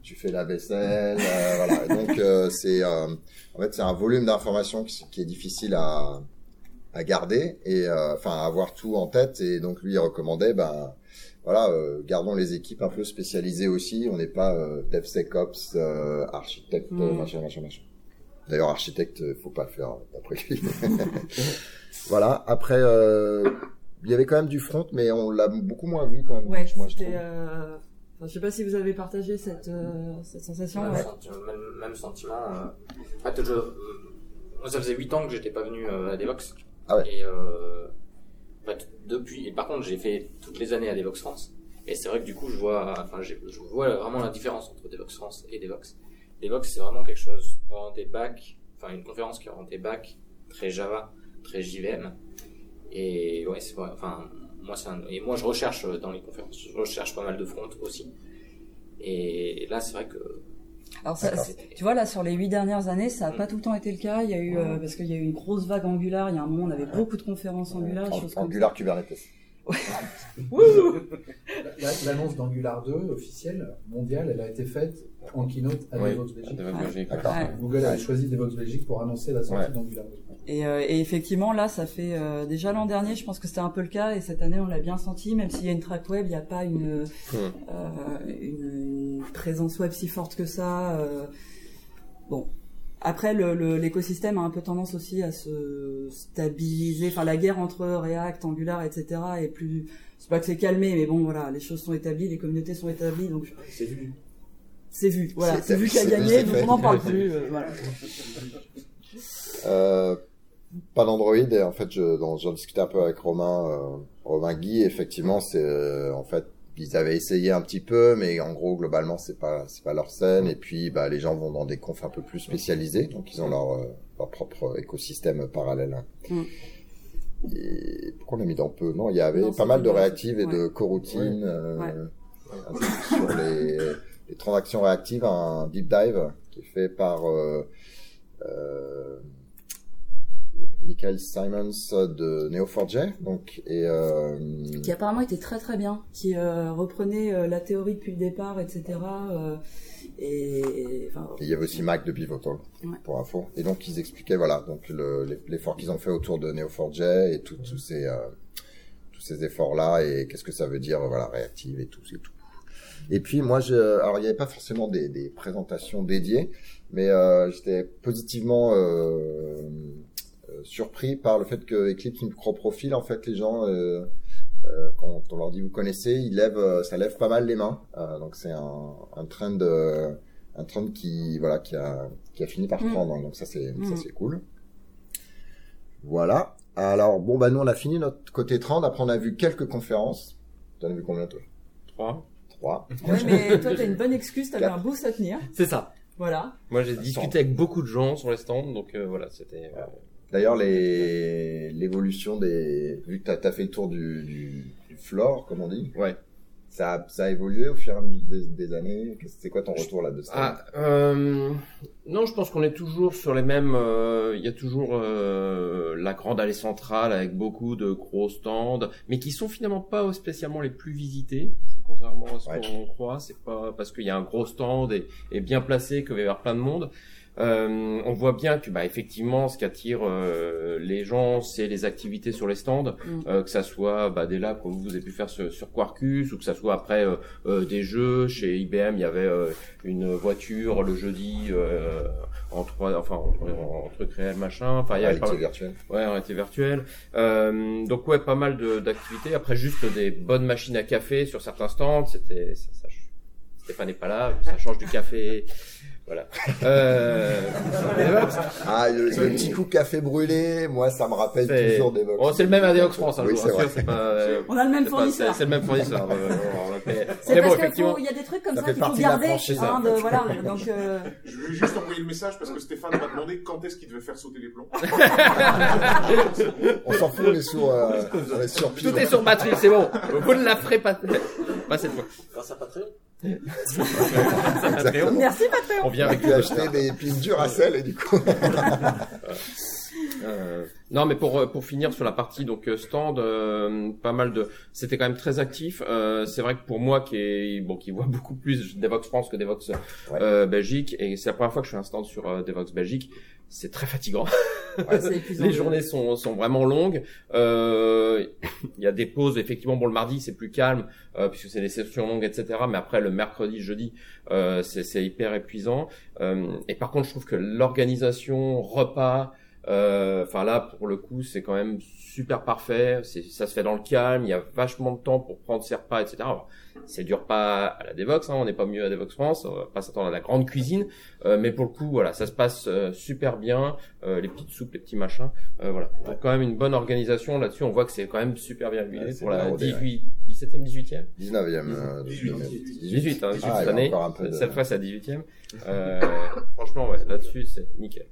tu fais la vaisselle, euh, voilà. Et donc euh, c'est, euh, en fait, c'est un volume d'informations qui, qui est difficile à à garder et euh, enfin à avoir tout en tête. Et donc lui il recommandait, ben voilà, euh, gardons les équipes un peu spécialisées aussi. On n'est pas euh, DevSecOps, euh, architecte, mmh. machin, machin, machin. D'ailleurs, architecte, faut pas le faire d'après lui. Voilà. Après, euh, il y avait quand même du front, mais on l'a beaucoup moins vu quand même. Ouais, moi, je c'était. trouve. Euh... Enfin, je sais pas si vous avez partagé cette euh, cette sensation. Même, Ouais. senti- même, même sentiment. Euh... En fait, je, euh, moi, ça faisait huit ans que j'étais pas venu euh, à Devox. Ah ouais. Et euh, en fait, depuis. Et par contre, j'ai fait toutes les années à Devox France. Et c'est vrai que du coup, je vois, enfin, j'ai- je vois vraiment la différence entre Devox France et Devox. Devox, c'est vraiment quelque chose orienté back, enfin une conférence qui est orientée back, très Java, très J V M. Et ouais, c'est vrai. Enfin, moi, c'est un, et moi, je recherche dans les conférences, je recherche pas mal de front aussi. Et là, c'est vrai que. Alors ça, c'est- tu vois là sur les huit dernières années, ça a pas tout le temps été le cas. Il y a eu euh, parce qu'il y a eu une grosse vague Angular. Il y a un moment, on avait beaucoup de conférences Angular, Ang- choses comme Angular ça. Kubernetes. Wouh La- L'annonce d'Angular deux officielle, mondiale, elle a été faite en keynote à Oui, Devox Belgique. Devox Belgique, D'accord. Ouais. Google a choisi Devox Belgique pour annoncer la sortie Ouais. d'Angular deux. Et, euh, et effectivement, là, ça fait euh, déjà l'an dernier, je pense que c'était un peu le cas, et cette année, on l'a bien senti. Même s'il y a une track web, il n'y a pas une, Hmm. euh, une, une présence web si forte que ça. Euh, bon. Après, le, le, l'écosystème a un peu tendance aussi à se stabiliser. Enfin, la guerre entre React, Angular, et cetera est plus. C'est pas que c'est calmé, mais bon, voilà, les choses sont établies, les communautés sont établies, donc C'est vu. c'est vu. Voilà, C'est- c'est vu c'est- qu'il a gagné, c'est donc fait. on n'en parle plus. euh, voilà. Euh, pas d'Android, et en fait, je, dans- j'en discutais un peu avec Romain, euh, Romain Guy. Effectivement, c'est euh, en fait, ils avaient essayé un petit peu, mais en gros, globalement, c'est pas, c'est pas leur scène. Et puis, bah, les gens vont dans des confs un peu plus spécialisés, donc ils ont leur, euh, leur propre écosystème parallèle. Mm. Et pourquoi on l'a mis dans peu? Non, il y avait Non, pas c'est mal de bien, réactives et ouais. de coroutines. Ouais. Euh, Ouais. un truc sur les, les transactions réactives, un deep dive qui est fait par euh, euh, Michael Simons de Neo four j, donc et euh, Qui apparemment était très très bien, qui euh, reprenait euh, la théorie depuis le départ, et cetera. Euh, et, et, enfin, et il y avait aussi Mac de Pivotal, Ouais. pour info. Et donc ils expliquaient voilà donc le, l'effort qu'ils ont fait autour de Neo four j et tout- tous ces euh, tous ces efforts là et qu'est-ce que ça veut dire voilà réactive et tout et tout. Et puis moi je alors il n'y avait pas forcément des, des présentations dédiées, mais euh, j'étais positivement euh, euh, surpris par le fait que Eclipse Microprofil, en fait, les gens, euh, euh, quand on leur dit vous connaissez, ils lèvent, euh, ça lève pas mal les mains. Euh, donc c'est un, un trend, euh, un trend qui, voilà, qui a, qui a fini par prendre. Donc ça c'est, Mmh. ça c'est cool. Voilà. Alors bon bah nous on a fini notre côté trend. Après on a vu quelques conférences. T'en as vu combien toi? Trois. Trois. Ouais, mais toi, t'as une bonne excuse, t'avais Quatre. un boost à tenir. C'est ça. Voilà. Moi, j'ai discuté avec beaucoup de gens sur les stands, donc euh, voilà, c'était. euh, D'ailleurs, les, l'évolution des, vu que t'as, t'as fait le tour du, du, du floor, comme on dit. Ouais. Ça a, ça a évolué au fur et à mesure des, des années. Qu'est-ce- C'est quoi ton retour là de ça? Ah, euh, non, je pense qu'on est toujours sur les mêmes. euh, Il y a toujours euh, la grande allée centrale avec beaucoup de gros stands, mais qui sont finalement pas spécialement les plus visités. Contrairement à ce Ouais. qu'on croit, c'est pas parce qu'il y a un gros stand et, et bien placé qu'il va y avoir plein de monde. Euh, on voit bien que, bah, effectivement, ce qui attire euh, les gens, c'est les activités sur les stands, Mm. euh, que ça soit bah, des labs comme vous avez pu faire sur, sur Quarkus, ou que ça soit après euh, euh, des jeux. Chez I B M, il y avait euh, une voiture le jeudi euh, en trois, enfin en, en, en truc réel machin. Enfin, il y avait Réalité pas- virtuelle. Ouais, en réalité virtuelle. Euh, donc ouais, pas mal de, d'activités. Après, juste des bonnes machines à café sur certains stands. C'était, ça, ça, Stéphane n'est pas là, ça change du café. Voilà. Euh, Ah, le, le petit coup café brûlé, moi, ça me rappelle c'est... toujours des box. Oh, c'est le même à Devox France, hein, Oui, je vous c'est rassure, vrai. c'est pas, euh, On a le même c'est pas- fournisseur. c'est, c'est le même fournisseur. euh, on l'a fait. C'est Mais parce bon, qu'il effectivement. faut, il y a des trucs comme Ça ça, fait qu'il faut partie de la garder, franchise, hein, ça. de, voilà, donc, euh, Je vais juste envoyer le message parce que Stéphane m'a demandé quand est-ce qu'il devait faire sauter les plombs. On s'en fout, on est sur, euh, on est sur Tout est sur batterie, c'est bon. Vous ne la ferez pas, pas cette fois. Grâce à Patreon. Exactement. merci Patreon. On vient On a avec pu acheter des piles Duracell et du coup. Euh, non, mais pour pour finir sur la partie donc stand, euh, pas mal de, c'était quand même très actif. Euh, c'est vrai que pour moi qui est bon, qui voit beaucoup plus Devoxx France que Devoxx ouais. euh, Belgique, et c'est la première fois que je fais un stand sur euh, Devoxx Belgique. C'est très fatigant. Ouais, les journées sont, sont vraiment longues. Euh, il y a des pauses. Effectivement, bon, le mardi, c'est plus calme, euh, puisque c'est des sessions longues, et cetera. Mais après, le mercredi, jeudi, euh, c'est, c'est hyper épuisant. Euh, et par contre, je trouve que l'organisation, repas, euh, enfin là, pour le coup, c'est quand même super parfait. C'est, ça se fait dans le calme. Il y a vachement de temps pour prendre ses repas, et cetera. Alors, c'est du repas à la Devoxx, hein, on n'est pas mieux à Devoxx France, on va pas s'attendre à la grande cuisine, euh, mais pour le coup, voilà, ça se passe euh, super bien, euh, les petites soupes, les petits machins, euh, voilà. Ouais. Donc quand même une bonne organisation là-dessus, on voit que c'est quand même super bien huilé ouais, pour la dix-huit, dix-septième, dix-huitième dix-neuvième. dix-huit, dix-huit, hein, ah, cette année, de... cette fois c'est à dix-huitième. Euh, franchement, ouais, là-dessus, c'est nickel.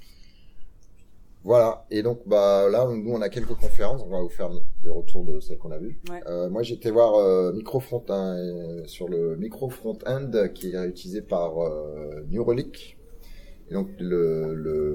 Voilà, et donc bah là nous on a quelques conférences, on va vous faire des retours de celles qu'on a vues. Ouais. Euh, moi j'ai été voir euh, Microfront hein, sur le micro front-end qui est utilisé par euh, New Relic. Et donc le le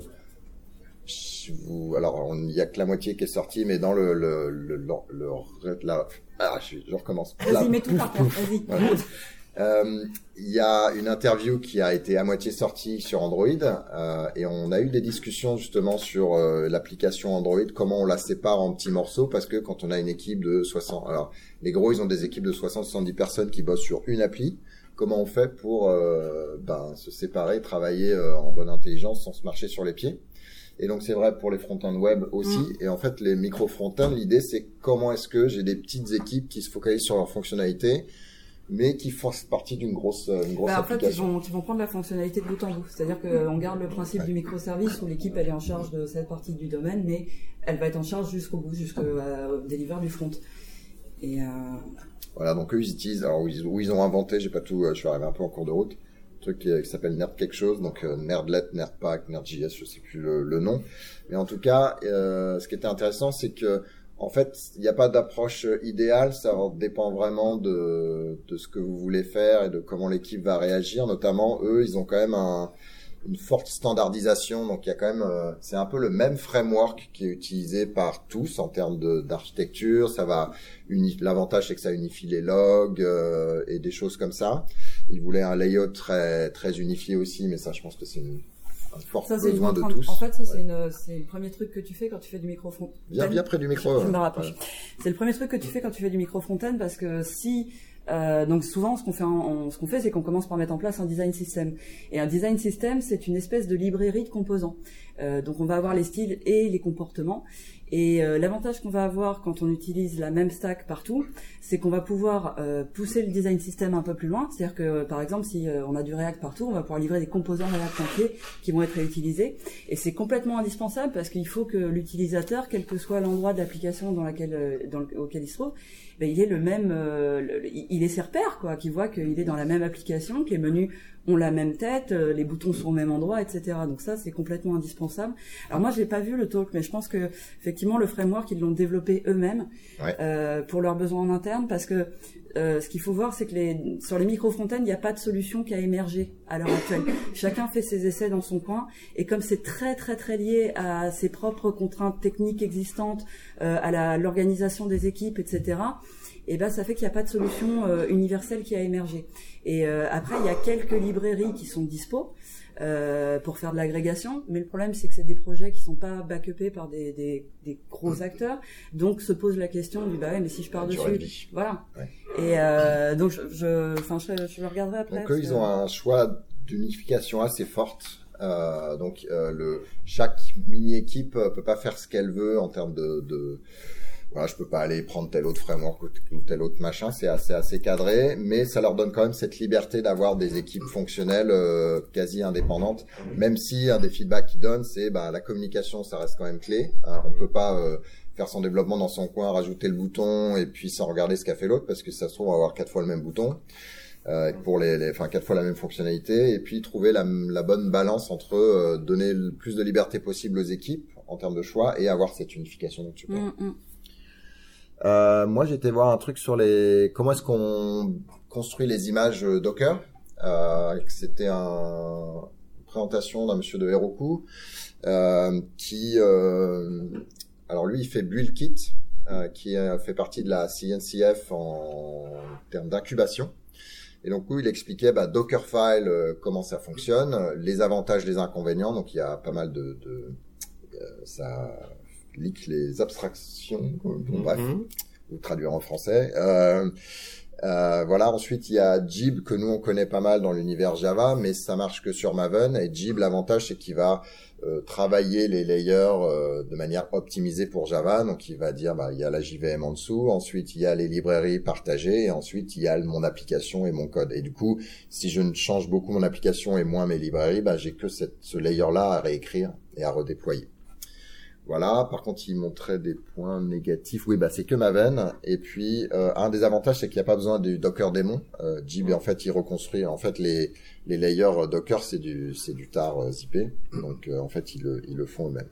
vous, alors il y a que la moitié qui est sortie, mais dans le le le, le, le la ah je, je recommence. Vas-y, mets tout par terre, vas-y. Voilà. Euh, il y a une interview qui a été à moitié sortie sur Android euh, et on a eu des discussions justement sur euh, l'application Android, comment on la sépare en petits morceaux, parce que quand on a une équipe de soixante, alors les gros ils ont des équipes de soixante à soixante-dix personnes qui bossent sur une appli, comment on fait pour euh, ben, se séparer, travailler euh, en bonne intelligence sans se marcher sur les pieds. Et donc c'est vrai pour les front-end web aussi. Mmh. Et en fait les micro front-end, l'idée c'est comment est-ce que j'ai des petites équipes qui se focalisent sur leurs fonctionnalités, mais qui font partie d'une grosse, une grosse bah, en application. En fait, ils vont, ils vont prendre la fonctionnalité de bout en bout. C'est-à-dire qu'on garde le principe ouais. du microservice où l'équipe, elle est en charge de cette partie du domaine, mais elle va être en charge jusqu'au bout, jusqu'au euh, deliver du front. Et, euh... Voilà, donc eux, ils utilisent, alors, où ils, où ils ont inventé, j'ai pas tout, je suis arrivé un peu en cours de route, un truc qui, qui s'appelle Nerd quelque chose, donc euh, Nerdlet, Nerdpack, Nerd.js, je sais plus le, le nom. Mais en tout cas, euh, ce qui était intéressant, c'est que en fait, il n'y a pas d'approche idéale, ça dépend vraiment de, de ce que vous voulez faire et de comment l'équipe va réagir. Notamment, eux, ils ont quand même un, une forte standardisation, donc il y a quand même, euh, c'est un peu le même framework qui est utilisé par tous en termes de, d'architecture. Ça va uni- l'avantage c'est que ça unifie les logs euh, et des choses comme ça. Ils voulaient un layout très très unifié aussi, mais ça, je pense que c'est une fort ça, besoin de tous. En fait, ça, ouais. c'est, une, c'est le premier truc que tu fais quand tu fais du micro front. Bien, bien près du micro. Je, je me rapproche. Ouais. C'est le premier truc que tu fais quand tu fais du micro front-end parce que si, euh, donc souvent, ce qu'on fait, en, ce qu'on fait, c'est qu'on commence par mettre en place un design system. Et un design system, c'est une espèce de librairie de composants. Euh, donc, on va avoir les styles et les comportements. Et euh, l'avantage qu'on va avoir quand on utilise la même stack partout, c'est qu'on va pouvoir euh, pousser le design system un peu plus loin. C'est-à-dire que, par exemple, si euh, on a du React partout, on va pouvoir livrer des composants React entiers qui vont être réutilisés. Et c'est complètement indispensable parce qu'il faut que l'utilisateur, quel que soit l'endroit de l'application dans laquelle, euh, dans le, auquel il se trouve, ben, il est le même, euh, le, il est ses repères, quoi, qu'il voit qu'il est dans la même application, que les menus ont la même tête, euh, les boutons sont au même endroit, et cetera. Donc ça, c'est complètement indispensable. Alors moi, je l'ai pas vu le talk, mais je pense que effectivement, le framework, ils l'ont développé eux-mêmes ouais. euh, pour leurs besoins en interne, parce que euh, ce qu'il faut voir, c'est que les, sur les micro front-end, il n'y a pas de solution qui a émergé à l'heure actuelle. Chacun fait ses essais dans son coin, et comme c'est très très très lié à ses propres contraintes techniques existantes, euh, à la, l'organisation des équipes, et cetera. Et ben ça fait qu'il n'y a pas de solution euh, universelle qui a émergé. Et euh, après, il y a quelques librairies qui sont dispo euh, pour faire de l'agrégation, mais le problème c'est que c'est des projets qui sont pas backupés par des, des, des gros acteurs, donc se pose la question du bah ouais, mais si je pars dessus, voilà. Ouais. Et euh, donc je, je, enfin je, je le regarderai après. Donc eux, ils ont un choix d'unification assez forte. Euh, donc euh, le chaque mini équipe peut pas faire ce qu'elle veut en termes de, de voilà, je peux pas aller prendre tel autre framework ou tel autre machin, c'est assez assez cadré, mais ça leur donne quand même cette liberté d'avoir des équipes fonctionnelles euh, quasi indépendantes, même si un des feedbacks qu'ils donnent, c'est bah la communication, ça reste quand même clé. Euh, on peut pas euh, faire son développement dans son coin, rajouter le bouton et puis sans regarder ce qu'a fait l'autre, parce que ça se trouve on va avoir quatre fois le même bouton. Euh, pour les, les, enfin quatre fois la même fonctionnalité, et puis trouver la, la bonne balance entre euh, donner le plus de liberté possible aux équipes en termes de choix et avoir cette unification dont tu parles. Mm-hmm. Euh, moi, j'étais voir un truc sur les comment est-ce qu'on construit les images Docker. Euh, c'était un présentation d'un monsieur de Heroku euh, qui, euh, alors lui, il fait BuildKit, euh, qui euh, fait partie de la C N C F en termes d'incubation. Et donc, où il expliquait bah, Dockerfile, euh, comment ça fonctionne, les avantages, les inconvénients. Donc, il y a pas mal de... de euh, ça leak les abstractions, bon, bref, mm-hmm. ou traduire en français. Euh, euh, voilà, ensuite, il y a Jib, que nous, on connaît pas mal dans l'univers Java, mais ça marche que sur Maven. Et Jib, l'avantage, c'est qu'il va euh, travailler les layers euh, de manière optimisée pour Java. Donc, il va dire, bah, il y a la J V M en dessous, ensuite, il y a les librairies partagées, et ensuite, il y a mon application et mon code. Et du coup, si je ne change beaucoup mon application et moins mes librairies, bah, j'ai que cette, ce layer-là à réécrire et à redéployer. Voilà. Par contre, il montrait des points négatifs. Oui, bah c'est que Maven. Et puis euh, un des avantages, c'est qu'il n'y a pas besoin du Docker daemon. Euh, Jib, en fait, il reconstruit. En fait, les les layers Docker, c'est du c'est du tar euh, zippé. Donc euh, en fait, ils le ils le font eux-mêmes.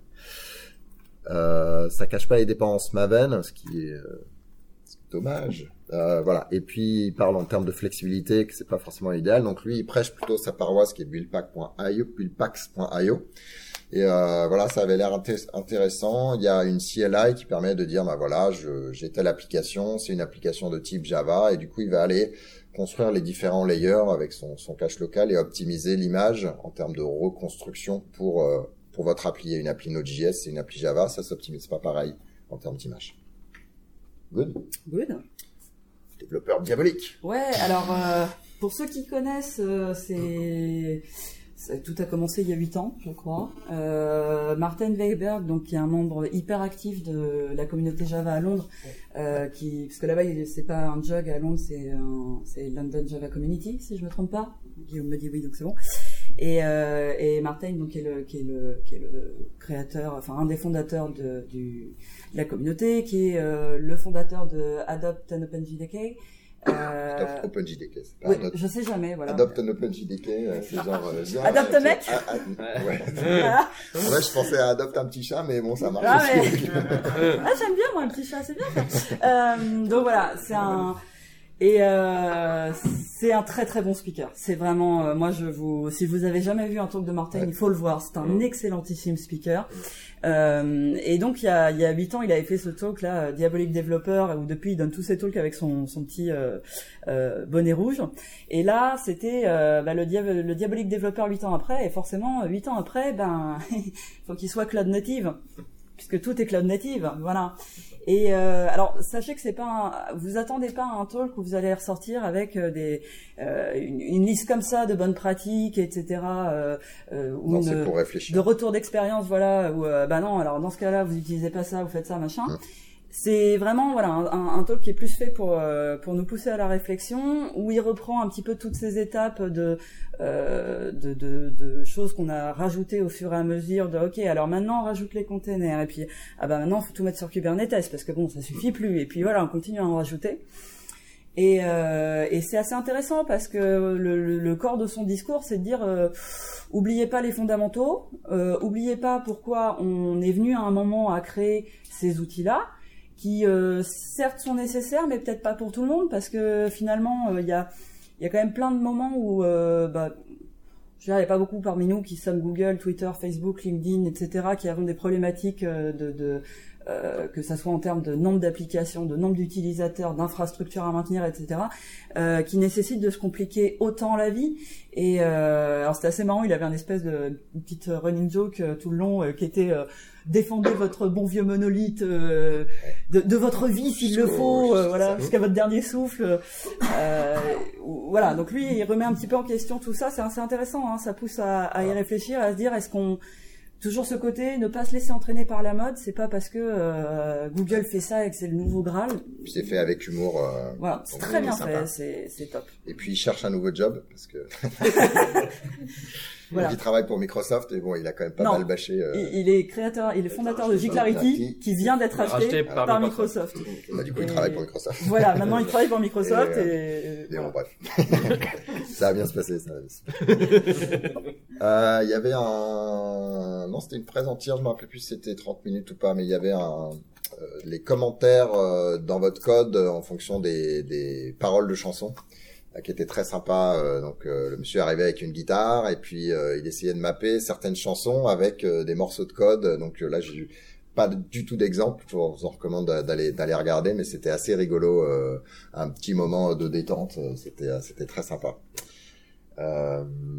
Euh, ça cache pas les dépendances Maven, ce qui est, euh, ce qui est dommage. Euh, voilà. Et puis il parle en termes de flexibilité, que c'est pas forcément idéal. Donc lui, il prêche plutôt sa paroisse, qui est buildpack point i o, buildpacks point i o. Et euh, voilà, ça avait l'air inté- intéressant. Il y a une C L I qui permet de dire, bah voilà, je, j'ai telle application, c'est une application de type Java, et du coup, il va aller construire les différents layers avec son, son cache local et optimiser l'image en termes de reconstruction pour euh, pour votre appli. Il y a une appli Node.js, c'est une appli Java, ça s'optimise pas pareil en termes d'image. Good. Good. Développeur diabolique. Ouais, alors euh, pour ceux qui connaissent, euh, c'est tout a commencé il y a huit ans, je crois. Euh, Martin Weiberg, donc qui est un membre hyper actif de la communauté Java à Londres, euh, qui parce que là-bas c'est pas un jug à Londres, c'est un, c'est London Java Community, si je me trompe pas. Guillaume me dit oui, donc c'est bon. Et, euh, et Martin, donc qui est le qui est le qui est le créateur, enfin un des fondateurs de du de la communauté, qui est euh, le fondateur de Adopt an OpenJDK. Euh... Adopt OpenJDK, c'est pas oui, Adopt. Je sais jamais, voilà. Adopt an OpenJDK, c'est genre... Euh, genre Adopt a mec ah, ah, ouais. Voilà. Ouais, je pensais à Adopt un petit chat, mais bon, ça marche ah, aussi. Mais... ah, j'aime bien, moi, un petit chat, c'est bien ça. euh, donc voilà, c'est un... Et euh, c'est un très très bon speaker. C'est vraiment, euh, moi je vous, si vous avez jamais vu un talk de Martin, ouais. il faut le voir. C'est un excellentissime speaker. Euh, et donc il y a il y a huit ans, il avait fait ce talk là, Diabolic Developer, où depuis il donne tous ses talks avec son son petit euh, euh, bonnet rouge. Et là c'était euh, bah, le, dia le Diabolic Developer huit ans après. Et forcément huit ans après, ben il faut qu'il soit cloud native, puisque tout est cloud native. Voilà. Et euh, alors sachez que c'est pas un, vous attendez pas à un talk où vous allez ressortir avec euh, des euh, une, une liste comme ça de bonnes pratiques, et cetera. Euh, euh, ou non, une, c'est pour réfléchir. De retour d'expérience, voilà. Où euh, bah non, alors dans ce cas-là, vous utilisez pas ça, vous faites ça, machin. Hum. C'est vraiment voilà un, un talk qui est plus fait pour euh, pour nous pousser à la réflexion, où il reprend un petit peu toutes ces étapes de euh, de, de, de choses qu'on a rajoutées au fur et à mesure. De ok, alors maintenant on rajoute les containers, et puis ah bah maintenant faut tout mettre sur Kubernetes parce que bon ça suffit plus, et puis voilà on continue à en rajouter. Et, euh, et c'est assez intéressant parce que le, le corps de son discours, c'est de dire euh, oubliez pas les fondamentaux, euh, oubliez pas pourquoi on est venu à un moment à créer ces outils-là, qui euh, certes sont nécessaires, mais peut-être pas pour tout le monde, parce que finalement il euh, y a il y a quand même plein de moments où euh, bah je veux dire, il n'y a pas beaucoup parmi nous qui sommes Google, Twitter, Facebook, LinkedIn, et cetera, qui avons des problématiques euh, de, de euh, que ça soit en termes de nombre d'applications, de nombre d'utilisateurs, d'infrastructures à maintenir, et cetera, euh, qui nécessitent de se compliquer autant la vie. Et euh, alors c'était assez marrant, il avait une espèce de une petite running joke euh, tout le long euh, qui était euh, défendez votre bon vieux monolithe euh, de, de votre vie s'il le faut, euh, voilà, jusqu'à votre dernier souffle. Euh, voilà, donc lui il remet un petit peu en question tout ça, c'est assez intéressant, hein, ça pousse à, à y réfléchir, à se dire est-ce qu'on toujours ce côté, ne pas se laisser entraîner par la mode, c'est pas parce que euh, Google fait ça et que c'est le nouveau Graal. C'est fait avec humour. Euh, voilà, c'est très bien fait, c'est, c'est top. Et puis il cherche un nouveau job parce que voilà. Il travaille pour Microsoft et bon, il a quand même pas non, mal bâché. Euh... Il, il est créateur, il est fondateur de jClarity qui vient d'être acheté, acheté par, par Microsoft. Microsoft. Bah, du coup, et... il travaille pour Microsoft. Voilà, maintenant il travaille pour Microsoft et. et... et voilà. bon, bref, ça va bien se passer. Ça. euh, il y avait un, non, c'était une presse entière, je me rappelle plus si c'était trente minutes ou pas, mais il y avait un. Euh, les commentaires euh, dans votre code euh, en fonction des, des paroles de chansons. qui était très sympa. Euh, donc euh, le monsieur arrivait avec une guitare et puis euh, il essayait de mapper certaines chansons avec euh, des morceaux de code. Donc euh, là, j'ai eu pas du tout d'exemple. Je vous en recommande d'aller d'aller regarder, mais c'était assez rigolo. Euh, un petit moment de détente. C'était c'était très sympa. Euh,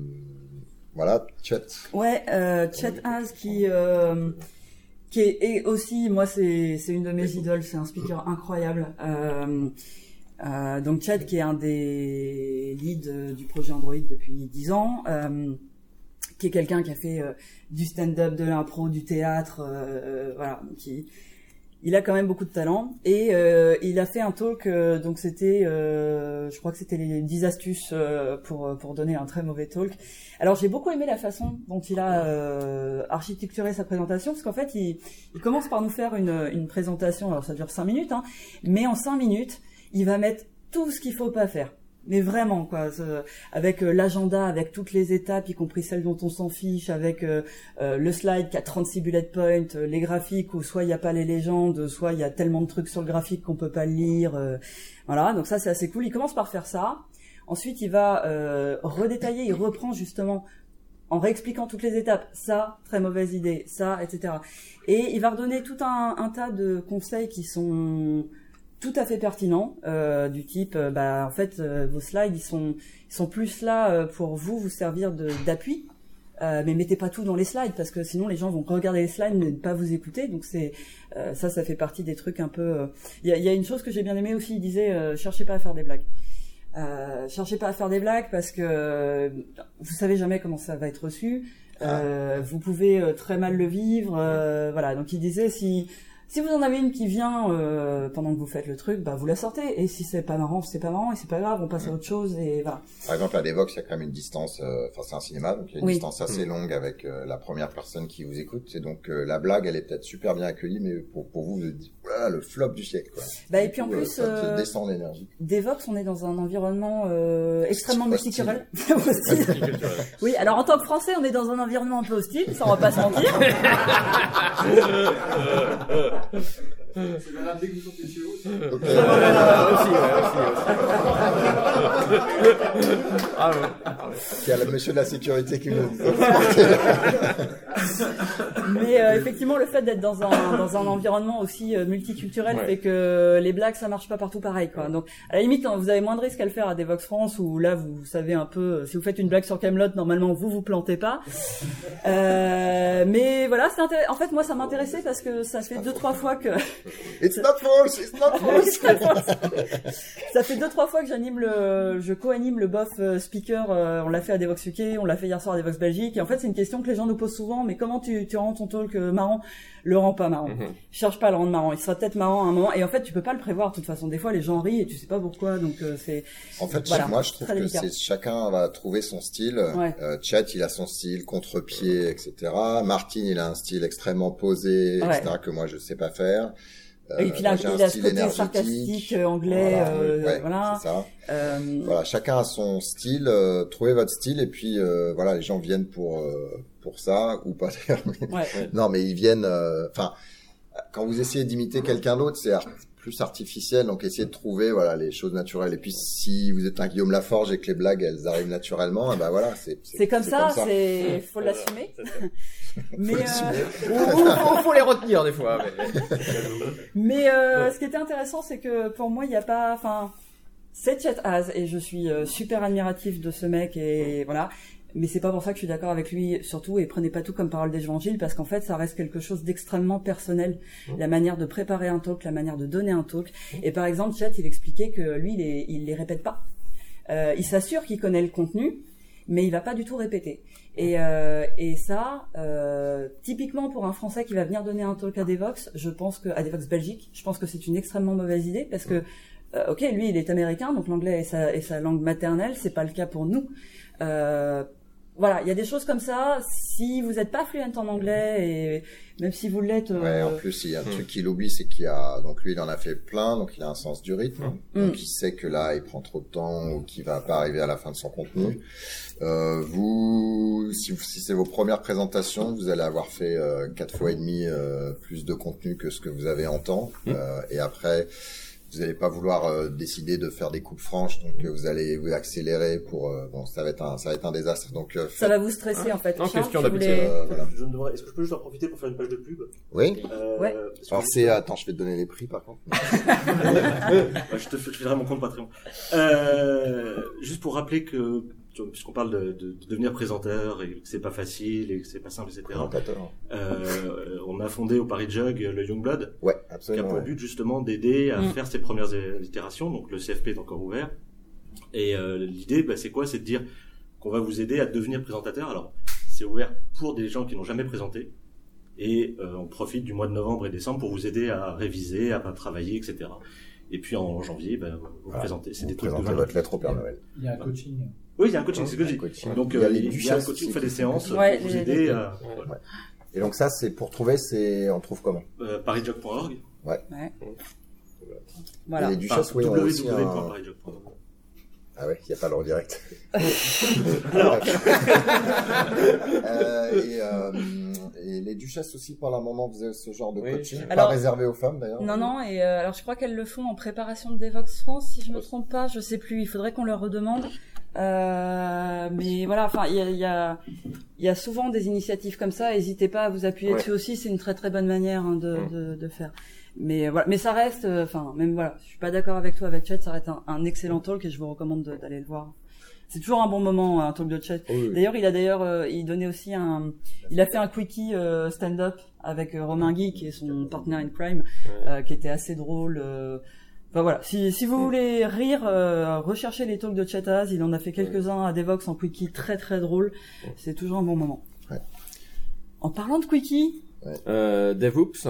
voilà, Chet. Ouais, euh, Chet Haas qui euh, qui est et aussi moi c'est c'est une de mes idoles. C'est un speaker incroyable. Euh, Euh, donc Chad qui est un des leads euh, du projet Android depuis dix ans, euh, qui est quelqu'un qui a fait euh, du stand-up, de l'impro, du théâtre, euh, voilà, qui il a quand même beaucoup de talent et euh, il a fait un talk, euh, donc c'était, euh, je crois que c'était les dix astuces euh, pour pour donner un très mauvais talk. Alors j'ai beaucoup aimé la façon dont il a euh, architecturé sa présentation, parce qu'en fait il, il commence par nous faire une une présentation. Alors ça dure cinq minutes, hein, mais en cinq minutes il va mettre tout ce qu'il faut pas faire. Mais vraiment, quoi, euh, avec euh, l'agenda, avec toutes les étapes, y compris celles dont on s'en fiche, avec euh, euh, le slide qui a trente-six bullet points, euh, les graphiques où soit il y a pas les légendes, soit il y a tellement de trucs sur le graphique qu'on peut pas le lire. Euh, voilà, donc ça c'est assez cool. Il commence par faire ça. Ensuite, il va euh, redétailler, il reprend justement en réexpliquant toutes les étapes. Ça, très mauvaise idée. Ça, et cetera. Et il va redonner tout un, un tas de conseils qui sont tout à fait pertinent, euh, du type, euh, bah en fait, euh, vos slides, ils sont, ils sont plus là euh, pour vous, vous servir de d'appui, euh, mais mettez pas tout dans les slides parce que sinon les gens vont regarder les slides mais ne pas vous écouter. Donc c'est euh, ça, ça fait partie des trucs un peu. Il euh, y, a, y a une chose que j'ai bien aimé aussi, il disait, euh, cherchez pas à faire des blagues. Euh, cherchez pas à faire des blagues parce que euh, vous savez jamais comment ça va être reçu. Euh, vous pouvez euh, très mal le vivre. Euh, voilà. Donc il disait si Si vous en avez une qui vient euh, pendant que vous faites le truc, bah vous la sortez. Et si c'est pas marrant, c'est pas marrant et c'est pas grave, on passe à autre chose et voilà. Par exemple, à Devox, il y a quand même une distance. Enfin, euh, c'est un cinéma, donc il y a une oui. distance assez mmh. longue avec euh, la première personne qui vous écoute. Et donc euh, la blague, elle est peut-être super bien accueillie, mais pour pour vous, vous dites voilà le flop du siècle, quoi. Bah et puis coup, en plus, ça euh, descend l'énergie. Devox, on est dans un environnement euh, extrêmement multiculturel. Oui, alors en tant que Français, on est dans un environnement un peu hostile, ça on va pas se mentir. C'est la dégoûtant des chevaux. Aussi, ouais, aussi, aussi. Ah ouais. Il y a le monsieur de la sécurité qui nous. Mais euh, effectivement, le fait d'être dans un dans un environnement aussi euh, multiculturel ouais. fait que les blagues ça marche pas partout pareil, quoi. Donc à la limite, vous avez moins de risques à le faire à Devox France où là vous savez un peu si vous faites une blague sur Kaamelott, normalement vous vous plantez pas. Euh, mais voilà, c'est intér... en fait moi ça m'intéressait parce que ça fait deux trois fois que It's not false, it's not false. Ça fait deux trois fois que j'anime le, je co-anime le B O F speaker. Euh, on l'a fait à Devox U K, on l'a fait hier soir à Devox Belgique. Et en fait, c'est une question que les gens nous posent souvent. Mais comment tu, tu rends ton talk marrant? Le rend pas marrant. Mm-hmm. Cherche pas à le rendre marrant. Il sera peut-être marrant à un moment. Et en fait, tu peux pas le prévoir. De toute façon, des fois, les gens rient et tu sais pas pourquoi. Donc euh, c'est. En fait, voilà, moi, je trouve que c'est chacun va trouver son style. Ouais. Euh, Chat, il a son style, contre-pied, et cetera. Martin, il a un style extrêmement posé, ouais. et cetera. Que moi, je sais pas faire. Euh, et puis là, il a ce côté sarcastique, anglais, voilà, euh, ouais, voilà. C'est ça. Euh... Voilà, chacun a son style. Euh, trouvez votre style et puis euh, voilà, les gens viennent pour euh, pour ça ou pas. Mais... Ouais. Non, mais ils viennent. Enfin, euh, quand vous essayez d'imiter quelqu'un d'autre, c'est art- plus artificiel. Donc, essayez de trouver voilà les choses naturelles. Et puis, si vous êtes un Guillaume Laforge et que les blagues elles arrivent naturellement, et ben voilà, c'est c'est, c'est comme c'est ça. Comme ça. C'est faut l'assumer. Mais faut, euh... ou, ou, faut les retenir des fois. Mais, mais euh, ce qui était intéressant, c'est que pour moi, il n'y a pas, enfin, c'est Chet Haas et je suis euh, super admiratif de ce mec et voilà. Mais c'est pas pour ça que je suis d'accord avec lui, surtout, et prenez pas tout comme parole d'évangile, parce qu'en fait, ça reste quelque chose d'extrêmement personnel. La manière de préparer un talk, la manière de donner un talk. Et par exemple, Chet, il expliquait que lui, il les, il les répète pas. Euh, il s'assure qu'il connaît le contenu, mais il va pas du tout répéter. Et, euh, et ça, euh, typiquement pour un Français qui va venir donner un talk à Devox, je pense que, à Devox Belgique, je pense que c'est une extrêmement mauvaise idée, parce que, euh, ok, lui, il est américain, donc l'anglais est sa, est sa langue maternelle, c'est pas le cas pour nous. Euh, Voilà, il y a des choses comme ça. Si vous n'êtes pas fluent en anglais et même si vous l'êtes, euh... ouais. En plus, il y a un truc qu'il oublie, c'est qu'il y a donc lui, il en a fait plein, donc il a un sens du rythme, mm. donc il sait que là, il prend trop de temps ou qu'il va pas arriver à la fin de son contenu. Euh, vous, si, si c'est vos premières présentations, vous allez avoir fait euh, quatre fois et demi euh, plus de contenu que ce que vous avez en temps, mm. euh, et après. vous allez pas vouloir euh, décider de faire des coupes franches, donc euh, vous allez vous accélérer pour euh, bon, ça va être un ça va être un désastre. Donc euh, ça va vous stresser en fait. Non, Charles, question tu d'habitude. voulais- euh, voilà. Je me demandais, est-ce que je peux juste en profiter pour faire une page de pub? Oui. Euh, Ouais. parce que- Alors c'est attends, je vais te donner les prix par contre. Ouais, je te fais- je ferai mon compte Patreon. Euh, juste pour rappeler que, tu vois, puisqu'on parle de, de, de devenir présenteur et que c'est pas facile et que c'est pas simple, et cetera. Présentateur. Euh, on a fondé au Paris Jug le Youngblood, Ouais, qui a absolument. pour ouais. but justement d'aider à Mm. faire ses premières é- itérations. Donc le C F P est encore ouvert. Et euh, l'idée, bah, c'est quoi? C'est de dire qu'on va vous aider à devenir présentateur. Alors, c'est ouvert pour des gens qui n'ont jamais présenté. Et euh, on profite du mois de novembre et décembre pour vous aider à réviser, à travailler, et cetera. Et puis en janvier, ben, vous Voilà. présentez. C'est Vous des trucs de présentez vingt votre lettre au Père Noël. Il y a un coaching. Oui, il y a un coaching, c'est ce que Il y je a un dis. coaching. Donc, Il y a euh, les il y a un duchesses coaching, on aussi fait des qui séances Ouais, pour vous j'ai- aider j'ai- à Et donc ça, c'est pour trouver, c'est on trouve comment? euh, parisjog point org. Ouais. Et Voilà. les duchesses, oui, ont w aussi w w un... point parisjog point org. Ah ouais, il n'y a pas le redirect. Alors, euh, et, euh, et les duchesses aussi, par la moment, faisaient ce genre de Oui. coaching. Alors- pas réservé aux femmes, d'ailleurs. Non, non, et euh, alors je crois qu'elles le font en préparation de Devox France, si je me trompe pas, je sais plus, il faudrait qu'on leur redemande. Euh, mais voilà, enfin, il y a, il y, a, il y a souvent des initiatives comme ça, n'hésitez pas à vous appuyer Ouais. dessus aussi, c'est une très très bonne manière hein, de, Mm. de, de faire. Mais euh, voilà, mais ça reste, enfin, même voilà, je suis pas d'accord avec toi avec Chet, ça reste un, un excellent talk et je vous recommande de- d'aller le voir. C'est toujours un bon moment, un talk de Chet. Oui, oui. D'ailleurs, il a d'ailleurs, euh, il donnait aussi un, il a fait un quickie euh, stand-up avec euh, Romain Guy, qui est son partner in crime, euh, qui était assez drôle. euh. Enfin voilà, si, si vous voulez rire, euh, recherchez les talks de Chet Haas. Il en a fait quelques-uns à Devox en quickie très très drôle. C'est toujours un bon moment. Ouais. En parlant de quickie, Euh, DevOps.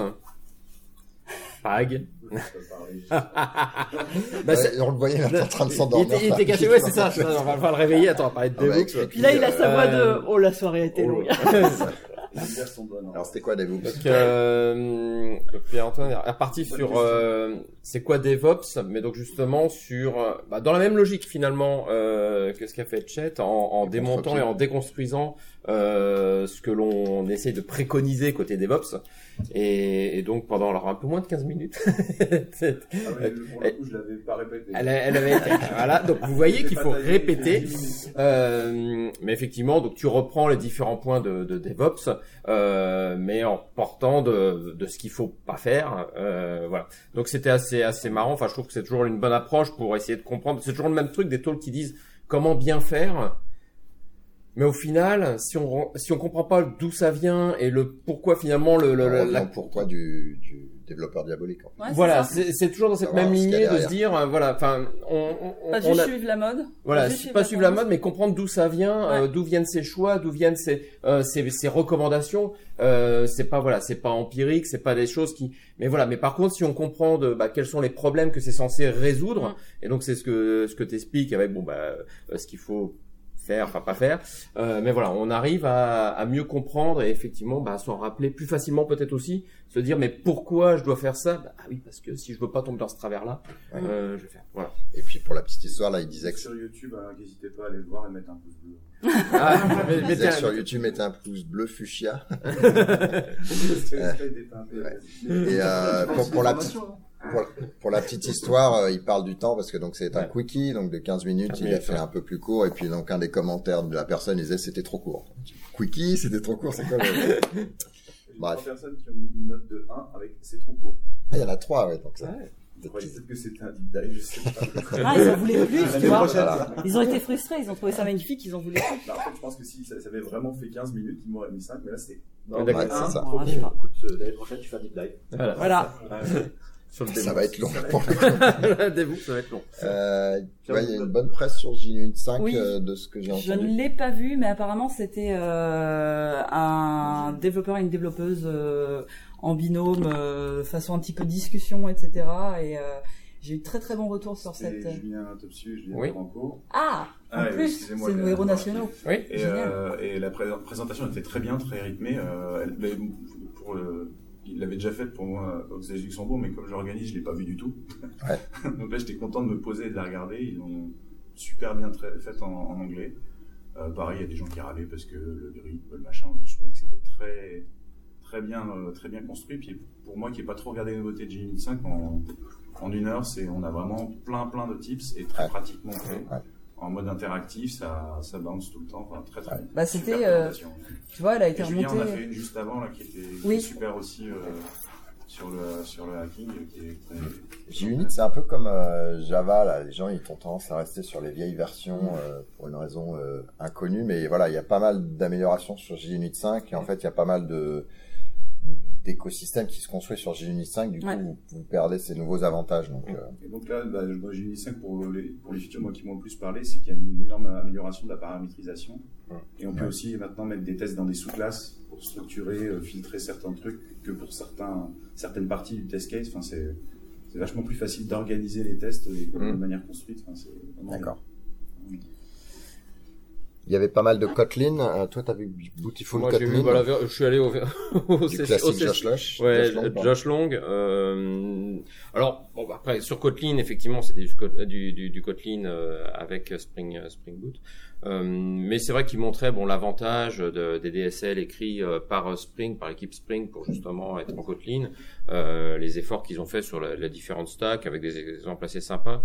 Pag. bah, Ouais, c'est- on le voyait, là, en train de il s'endormir. était, il était caché, ouais, c'est ça. ça, On va, on va le réveiller. Attends, on va parler de Ah bah, DevOps. avec- puis là il a sa voix Euh, de oh la soirée a été Oh, longue. Les bières sont bonnes. hein. Alors, c'était quoi, Devoops? Donc, euh, donc Pierre-Antoine est reparti sur euh, c'est quoi DevOps, mais donc justement sur euh, bah, dans la même logique finalement euh, que ce qu'a fait Chet, en, en démontant et en déconstruisant euh, ce que l'on essaye de préconiser côté DevOps. Et, et donc pendant alors un peu moins de quinze minutes, cette- Ah ouais, pour le coup, je l'avais pas répété. elle, a- elle avait été, voilà. Donc vous voyez qu'il faut répéter. Euh, mais effectivement, donc tu reprends les différents points de, de DevOps, euh, mais en portant de, de ce qu'il faut pas faire. Euh, voilà. Donc c'était assez assez marrant. Enfin, je trouve que c'est toujours une bonne approche pour essayer de comprendre. C'est toujours le même truc des talks qui disent comment bien faire. Mais au final, si on si on comprend pas d'où ça vient et le pourquoi finalement le, le On la- revient la- au pourquoi du, du développeur diabolique. En fait. Ouais, c'est voilà, ça. c'est c'est toujours dans cette Savoir même ce qu'il y a lignée de derrière. se dire, euh, voilà, enfin, on, on, Pas on juste a, suivre la mode. voilà, juste c'est pas suivre la tendance. mode, mais comprendre d'où ça vient, euh, Ouais. d'où viennent ses choix, d'où viennent ses, euh, ses, ses recommandations. Euh, c'est pas voilà, c'est pas empirique, c'est pas des choses qui. Mais voilà, mais par contre, si on comprend de, bah, quels sont les problèmes que c'est censé résoudre, Mm. et donc c'est ce que ce que t'expliques avec bon bah euh, ce qu'il faut faire, enfin pas faire. Euh, mais voilà, on arrive à, à mieux comprendre et effectivement bah, s'en rappeler plus facilement peut-être aussi, se dire mais pourquoi je dois faire ça? Bah, ah oui, parce que si je veux pas tomber dans ce travers-là, Ouais. euh, je vais faire. Voilà. Et puis, pour la petite histoire, là, il disait que, Sur YouTube, hein, n'hésitez pas à aller le voir et mettre un pouce bleu. Ah, mais, il mais disait tiens, que sur YouTube, mettez un pouce bleu fuchsia. J'essaie d'être un peu- Ouais. Et euh, pour, pour la petite, pour, pour la petite histoire, euh, il parle du temps parce que donc c'est un Ouais. quickie, donc de quinze minutes, quinze il a minutes, fait ouais. un peu plus court et puis donc un des commentaires de la personne il disait c'était trop court. Quickie, c'était trop court, c'est quoi le... J'ai Bref. trois personnes qui ont mis une note de un avec c'est trop court. Ah, il y en a trois, ouais, donc ça. Ouais. Je croyais peut-être que c'était un deep dive, je sais pas. Ah, ils en voulaient plus, tu L'année vois. prochaine, Voilà. Ils ont été frustrés, ils ont trouvé ça magnifique, ils en voulaient plus. Non, en fait, je pense que si ça, ça avait vraiment fait quinze minutes, ils m'auraient mis cinq, mais là c'est. Ouais, d'accord. Ouais, c'est ça. Bon, je sais pas. écoute, euh, l'année prochaine, tu fais un deep dive. Voilà. Voilà. Sur le Ça va être long. Ça va pour être le coup. Dévou, ça va être long. Euh, tu vois, il y a une bonne presse sur G N U cinq Oui. euh, de ce que j'ai Je entendu. ne l'ai pas vu, mais apparemment c'était euh, un développeur et une développeuse euh, en binôme, euh, façon un petit peu discussion, et cetera. Et euh, j'ai eu très très bon retour sur C'est cette. Julien Topsu, Julien Oui. Franco. Ah, en Ah, oui, plus, excusez-moi, c'est je nos l'ai- héros nationaux. Oui. Et, Génial. euh, et la pré- présentation était très bien, très rythmée. Euh, elle, mais pour le- il l'avait déjà faite pour moi au Xage Luxembourg, mais comme j'organise, je l'ai pas vu du tout. Ouais. Donc là, j'étais content de me poser et de la regarder. Ils l'ont super bien tra- faite en, en anglais. Euh, pareil, il y a des gens qui râlaient parce que le rythme, le machin, je trouvais que c'était très, très bien, euh, très bien construit. Puis pour moi qui n'ai pas trop regardé les nouveautés de G Unit cinq, en, en une heure, c'est, on a vraiment plein plein de tips et très ouais. pratiquement fait. Ouais. En mode interactif, ça, ça bounce tout le temps. Enfin, très, très, bah, c'était, euh, tu vois, elle a été remontée. On a fait une juste avant, là, qui était, oui. qui était super aussi, euh, sur le, sur le hacking. G Unit, c'est un peu comme, euh, Java, là. Les gens, ils ont tendance à rester sur les vieilles versions, euh, pour une raison, euh, inconnue. Mais voilà, il y a pas mal d'améliorations sur G Unit cinq. Et en fait, il y a pas mal de, d'écosystème qui se construit sur G Unit cinq, du coup, ouais. vous, vous perdez ces nouveaux avantages. Donc, euh... Et donc là, bah, dans G Unit cinq, pour les, pour les features moi, qui m'ont le plus parlé, c'est qu'il y a une énorme amélioration de la paramétrisation. Ouais. Et on peut ouais. aussi maintenant mettre des tests dans des sous-classes pour structurer, euh, filtrer certains trucs que pour certains, certaines parties du test case. Enfin, c'est, c'est vachement plus facile d'organiser les tests et, mmh. de manière construite. Enfin, c'est D'accord. Bien. Il y avait pas mal de Kotlin. Euh, toi, t'as vu Beautiful Moi, Kotlin. J'ai vu, voilà, je suis allé au, au, du C- classique au C- Josh Long. Ouais, Josh Long. Josh Long euh, alors, bon, bah, après, sur Kotlin, effectivement, c'est du, du, du, du Kotlin euh, avec Spring, Spring Boot. Euh, mais c'est vrai qu'il montrait, bon, l'avantage de, des D S L écrits euh, par Spring, par l'équipe Spring pour justement être en Kotlin, euh, les efforts qu'ils ont fait sur la, la différentes stacks avec des exemples assez sympas.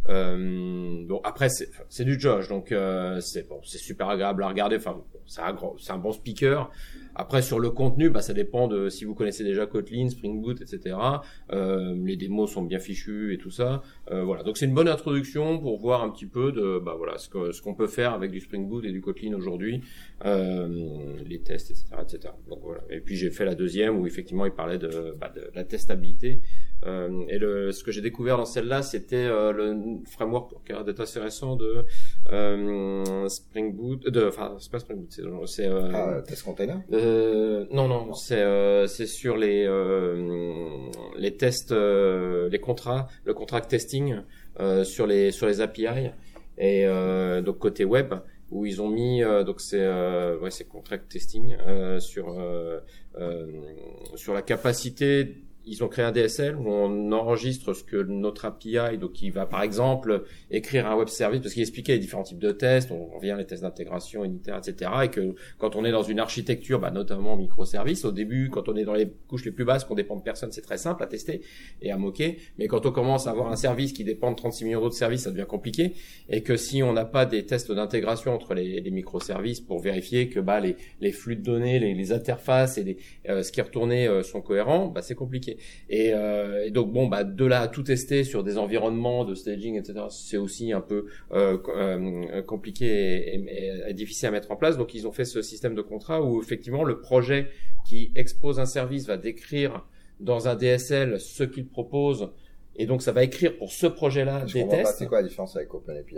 Euh, bon, après c'est, c'est du Josh, donc euh, c'est bon, c'est super agréable à regarder. Enfin, c'est un gros, c'est un bon speaker. Après sur le contenu, bah ça dépend de si vous connaissez déjà Kotlin, Spring Boot, et cetera. Euh, les démos sont bien fichues et tout ça. Euh, voilà, donc c'est une bonne introduction pour voir un petit peu de bah voilà ce que ce qu'on peut faire avec du Spring Boot et du Kotlin aujourd'hui, euh, les tests, et cetera, et cetera. Donc voilà. Et puis j'ai fait la deuxième où effectivement il parlait de bah, de la testabilité. Euh, et le, ce que j'ai découvert dans celle-là, c'était euh, le framework qui a d'être assez récent de euh, Spring Boot, de, enfin c'est pas Spring Boot, c'est, c'est euh, ah, Test Container. Euh, non, non, non, c'est euh, c'est sur les euh, les tests, euh, les contrats, le contract testing euh, sur les sur les A P I et euh, donc côté web où ils ont mis euh, donc c'est euh, ouais c'est contract testing euh, sur euh, euh, sur la capacité. Ils ont créé un D S L où on enregistre ce que notre A P I, donc il va par exemple écrire un web service, parce qu'il expliquait les différents types de tests, on revient les tests d'intégration, unitaire, et cetera. Et que quand on est dans une architecture, bah, notamment microservices, au début, quand on est dans les couches les plus basses, qu'on dépend de personne, c'est très simple à tester et à moquer. Mais quand on commence à avoir un service qui dépend de trente-six millions d'autres services, ça devient compliqué. Et que si on n'a pas des tests d'intégration entre les, les microservices pour vérifier que bah les, les flux de données, les, les interfaces et les, euh, ce qui est retourné euh, sont cohérents, bah c'est compliqué. Et, euh, et donc bon, bah de là à tout tester sur des environnements de staging, et cetera, c'est aussi un peu euh, euh, compliqué et, et, et difficile à mettre en place. Donc ils ont fait ce système de contrat où effectivement le projet qui expose un service va décrire dans un D S L ce qu'il propose, et donc ça va écrire pour ce projet-là je des tests. Pas, c'est quoi la différence avec OpenAPI?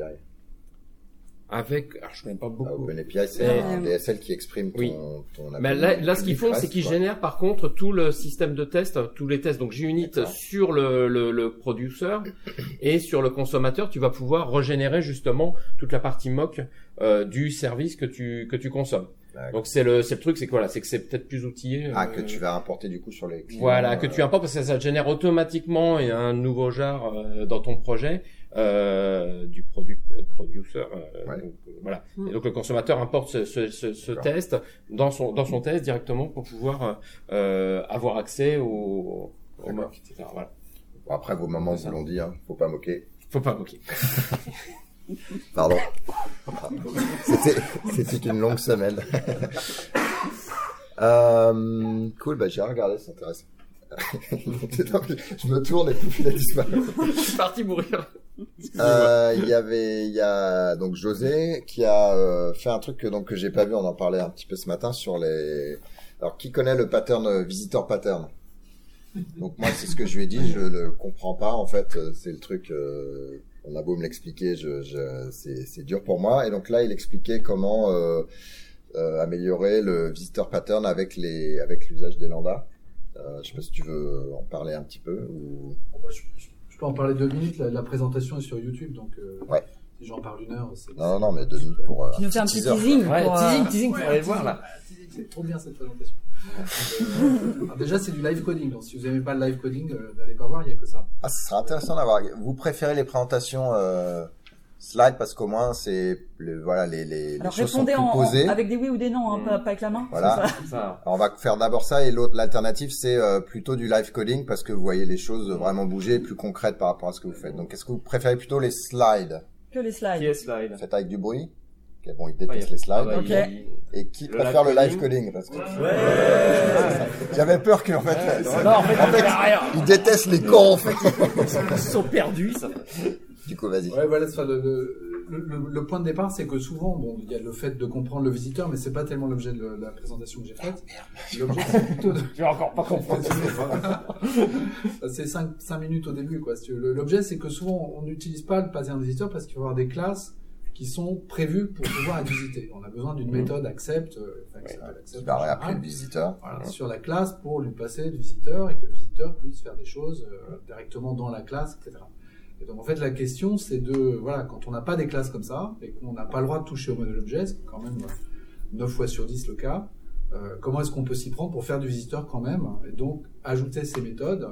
Avec, alors je connais pas beaucoup. Ah, OpenAPI, c'est euh, un D S L qui exprime ton, oui. ton Mais là, là, ce qu'ils font, c'est qu'ils génèrent par contre tout le système de test, tous les tests. Donc, JUnit sur le, le, le producer et sur le consommateur, tu vas pouvoir régénérer justement toute la partie mock euh, du service que tu que tu consommes. D'accord. Donc c'est le c'est le truc, c'est que voilà, c'est que c'est peut-être plus outillé. Ah, euh, que tu vas importer du coup sur les clients. Voilà, que euh... tu importes parce que ça génère automatiquement un nouveau jar euh, dans ton projet. Euh, du produit producer euh, ouais. donc, voilà mmh. Et donc le consommateur importe ce, ce, ce, ce test dans son dans son test directement pour pouvoir euh, avoir accès au, au mock, et cetera. Voilà. Bon, après vos mamans vous l'ont dit, hein, faut pas moquer. Faut pas moquer. Pardon. C'était c'était une longue semaine. euh, cool, bah j'ai regardé, c'est intéressant. Je me tourne et puis il a disparu. Je suis parti mourir. Euh, il y avait, il y a donc José qui a euh, fait un truc que donc que j'ai pas vu, on en parlait un petit peu ce matin sur les. Alors qui connaît le pattern euh, visitor pattern? Donc moi c'est ce que je lui ai dit, je le comprends pas en fait, c'est le truc. Euh, on a beau me l'expliquer, je, je c'est c'est dur pour moi. Et donc là il expliquait comment euh, euh, améliorer le visitor pattern avec les avec l'usage des lambdas. Euh, je sais pas si tu veux en parler un petit peu ou. Je, je, je peux en parler deux minutes. La, la présentation est sur YouTube, donc euh, ouais. Si j'en parle une heure, c'est. Non, non, mais deux minutes pour. Euh, tu nous fais un petit teasing, ouais, pour, teasing, euh... teasing, pour ouais, aller le voir là. C'est trop bien cette présentation. euh, alors déjà, c'est du live coding. Donc, si vous n'aimez pas le live coding, euh, n'allez pas voir. Il y a que ça. Ah, ce sera intéressant d'avoir. Vous préférez les présentations euh, Slide parce qu'au moins c'est le, voilà les les, Alors, les choses sont plus en, posées. En, avec des oui ou des non, hein, mmh. pas, pas avec la main. Voilà. C'est ça. Alors, on va faire d'abord ça et l'autre l'alternative c'est euh, plutôt du live coding parce que vous voyez les choses vraiment bouger, plus concrètes par rapport à ce que vous faites. Donc est-ce que vous préférez plutôt les slides? Que les slides. Qui est slide? Faites avec du bruit. Okay, bon, ils détestent ah, les slides. Ah bah, okay. il... Et qui le préfère live le live coding parce que... Ouais. J'avais peur qu'en fait, ouais, ouais, non, en fait, en fait ils détestent les cons en fait. Ils sont perdus, ça. Du coup, vas-y. Ouais, voilà, le, le, le, le point de départ, c'est que souvent, bon, il y a le fait de comprendre le visiteur, mais c'est pas tellement l'objet de la présentation que j'ai faite. L'objet, c'est plutôt de... Je vais encore pas comprendre. C'est cinq, cinq minutes au début, quoi. L'objet, c'est que souvent, on n'utilise pas le pattern visiteur parce qu'il faut avoir des classes qui sont prévues pour pouvoir être visitées. On a besoin d'une méthode accept, euh, enfin, ouais, accept qui va réappeler le visiteur. Voilà, ouais. Sur la classe pour lui passer le visiteur et que le visiteur puisse faire des choses euh, directement dans la classe, et cetera. Et donc, en fait, la question, c'est de, voilà, quand on n'a pas des classes comme ça, et qu'on n'a pas le droit de toucher au modèle objet, c'est quand même neuf fois sur dix le cas, euh, comment est-ce qu'on peut s'y prendre pour faire du visiteur quand même, et donc ajouter ces méthodes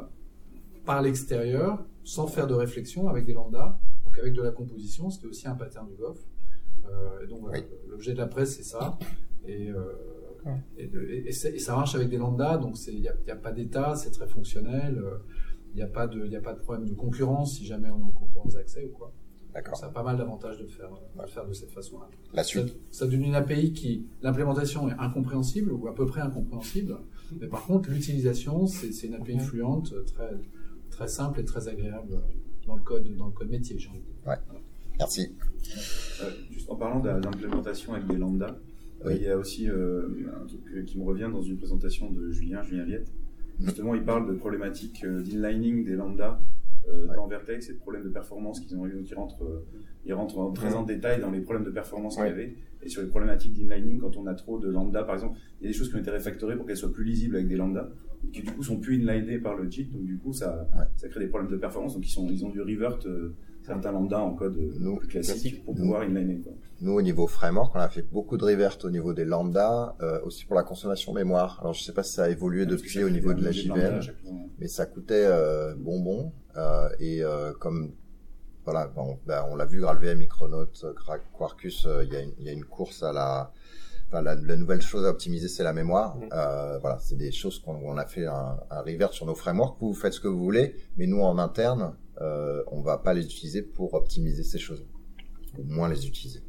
par l'extérieur, sans faire de réflexion, avec des lambdas, donc avec de la composition, c'était aussi un pattern du Goff. Euh, et donc, voilà, oui. L'objet de la presse, c'est ça. Et, euh, ouais. et, de, et, et, et ça marche avec des lambdas, donc il n'y a, y a pas d'état, c'est très fonctionnel. Euh, Il n'y a pas de, il y a pas de problème de concurrence si jamais on est en concurrence d'accès ou quoi. D'accord. Ça a pas mal d'avantages de le faire, de le faire de cette façon-là. La suite. Ça, ça donne une A P I qui, l'implémentation est incompréhensible ou à peu près incompréhensible. Mais par contre, l'utilisation, c'est, c'est une A P I fluente, très, très simple et très agréable dans le code, dans le code métier, j'ai envie de dire. Ouais. Merci. Euh, juste en parlant d'implémentation avec des lambdas, oui. euh, il y a aussi euh, un truc qui me revient dans une présentation de Julien, Julien Viette. Justement, il parle de problématiques d'inlining des lambdas euh, ouais. dans Vertex et de problèmes de performance qu'ils ont eu, qui rentrent, euh, ils rentrent en très en détail dans les problèmes de performance ouais. qu'il y avait. Et sur les problématiques d'inlining, quand on a trop de lambdas, par exemple, il y a des choses qui ont été refactorées pour qu'elles soient plus lisibles avec des lambdas, qui du coup sont plus inlinées par le cheat, donc du coup ça, ouais. ça crée des problèmes de performance. Donc ils, sont, ils ont dû revert euh, certains lambdas en code nous, plus classique, classique pour pouvoir nous, inliner. Quoi. Nous, au niveau framework, on a fait beaucoup de revert au niveau des lambdas, euh, aussi pour la consommation mémoire. Alors, je sais pas si ça a évolué ouais, depuis au niveau de la J V M, mais ça coûtait euh, bonbon. Euh, et euh, comme voilà, bon, bah, on l'a vu, GraalVM, Micronaut, Quarkus, il euh, y, y a une course à la... Enfin, la, la nouvelle chose à optimiser, c'est la mémoire. Mmh. Euh, voilà, c'est des choses qu'on on a fait un, un revert sur nos frameworks. Vous, vous faites ce que vous voulez, mais nous, en interne, euh, on va pas les utiliser pour optimiser ces choses, ou moins les utiliser.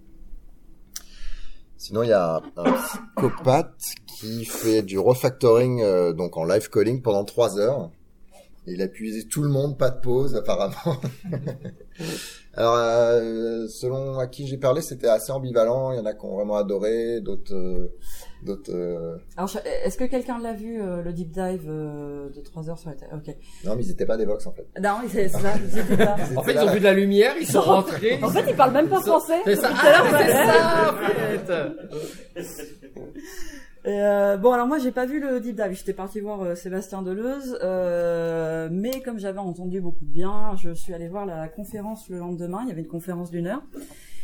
Sinon, il y a un psychopathe qui fait du refactoring euh, donc en live coding pendant trois heures. Et il a puisé tout le monde, pas de pause apparemment. Alors, euh, selon à qui j'ai parlé, c'était assez ambivalent. Il y en a qui ont vraiment adoré, d'autres, euh, d'autres. Euh... Alors, est-ce que quelqu'un l'a vu euh, le deep dive euh, de trois heures sur la Terre? Ok. Non, mais ils étaient pas des Vox en fait. Non, c'est ça. Ils étaient pas. En fait, ils ont vu de la lumière, ils sont rentrés. En fait, ils parlent même pas français. C'est ça. Ah, c'est ça, en fait. Et euh, bon, alors moi j'ai pas vu le deep dive, j'étais parti voir euh, Sébastien Deleuze, euh, mais comme j'avais entendu beaucoup de bien, je suis allée voir la conférence le lendemain. Il y avait une conférence d'une heure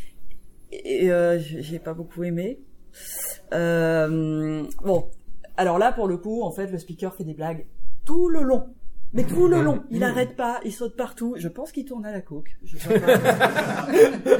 et euh, j'ai pas beaucoup aimé. Euh, bon, alors là pour le coup, en fait, le speaker fait des blagues tout le long. Mais tout le long, il arrête pas, il saute partout. Je pense qu'il tourne à la coke. Je sais pas.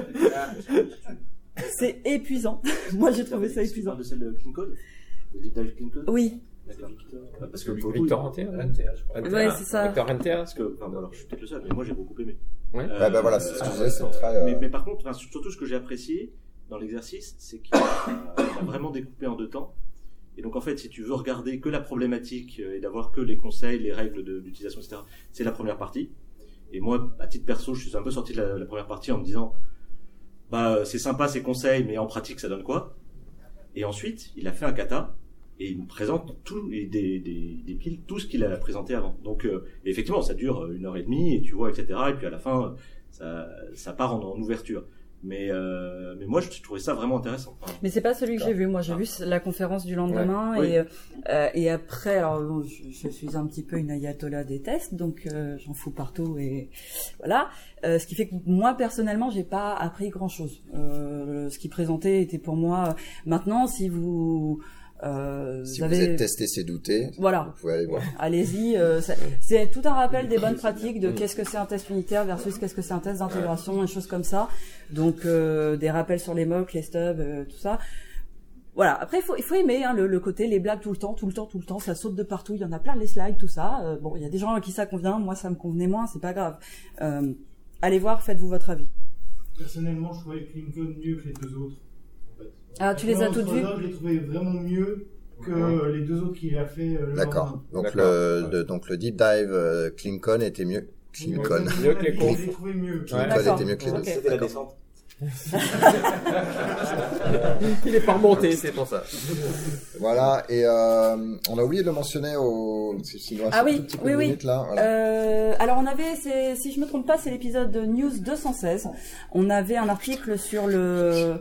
C'est épuisant. Moi j'ai trouvé ça épuisant. De celle de Clean Code. Le deep dive Clean Code. Oui. D'accord. Parce que Victor N T A, N T A, je crois. Ouais, c'est ça. Victor N T A. Parce que, enfin, bon, alors, je suis peut-être le seul, mais moi, j'ai beaucoup aimé. Ouais. Euh, bah, bah voilà, c'est ce que je disais, c'est euh, très, euh... mais, mais par contre, enfin, surtout ce que j'ai apprécié dans l'exercice, c'est qu'il a, il a vraiment découpé en deux temps. Et donc, en fait, si tu veux regarder que la problématique et d'avoir que les conseils, les règles de, d'utilisation, et cetera, c'est la première partie. Et moi, à titre perso, je suis un peu sorti de la, la première partie en me disant, bah, c'est sympa ces conseils, mais en pratique, ça donne quoi? Et ensuite, il a fait un kata. Et il me présente tout, et des, des, des piles, tout ce qu'il a présenté avant. Donc, euh, effectivement, ça dure une heure et demie, et tu vois, et cetera. Et puis à la fin, ça, ça part en, en ouverture. Mais, euh, mais moi, je trouvais ça vraiment intéressant. Enfin, mais c'est pas celui que j'ai vu. Moi, j'ai ah. vu la conférence du lendemain, ouais. et, oui. euh, et après, alors, bon, je, je suis un petit peu une ayatollah des tests, donc euh, j'en fous partout, et voilà. Euh, ce qui fait que moi, personnellement, j'ai pas appris grand-chose. Euh, ce qu'il présentait était pour moi. Maintenant, si vous Euh, si vous, vous avez... êtes testé, c'est douté. Voilà. Vous pouvez aller voir. Allez-y. Euh, c'est, c'est tout un rappel des bonnes pratiques de qu'est-ce que c'est un test unitaire versus qu'est-ce que c'est un test d'intégration, des choses comme ça. Donc euh, des rappels sur les mocks, les stubs, euh, tout ça. Voilà. Après, il faut, il faut aimer hein, le, le côté, les blagues tout le temps, tout le temps, tout le temps. Ça saute de partout. Il y en a plein, les slides, tout ça. Euh, bon, il y a des gens à qui ça convient. Moi, ça me convenait moins. C'est pas grave. Euh, allez voir, faites-vous votre avis. Personnellement, je trouvais Clinton mieux que les deux autres. En fait. Ah, tu les as toutes vues ? Je les trouvais vraiment mieux que mmh. les deux autres qu'il a fait. Euh, le D'accord. Donc D'accord. le, le donc le deep dive euh, Clinton était mieux. Clinton. Mieux que les Je les trouvais mieux. Clinton était mieux que les deux. Okay. C'était la descente. Il est pas remonté, c'est pour ça. Voilà, et euh, on a oublié de le mentionner au... Ah oui, oui, oui. Là, voilà. euh, alors on avait, c'est, si je me trompe pas, c'est l'épisode de News deux cent seize. On avait un article sur le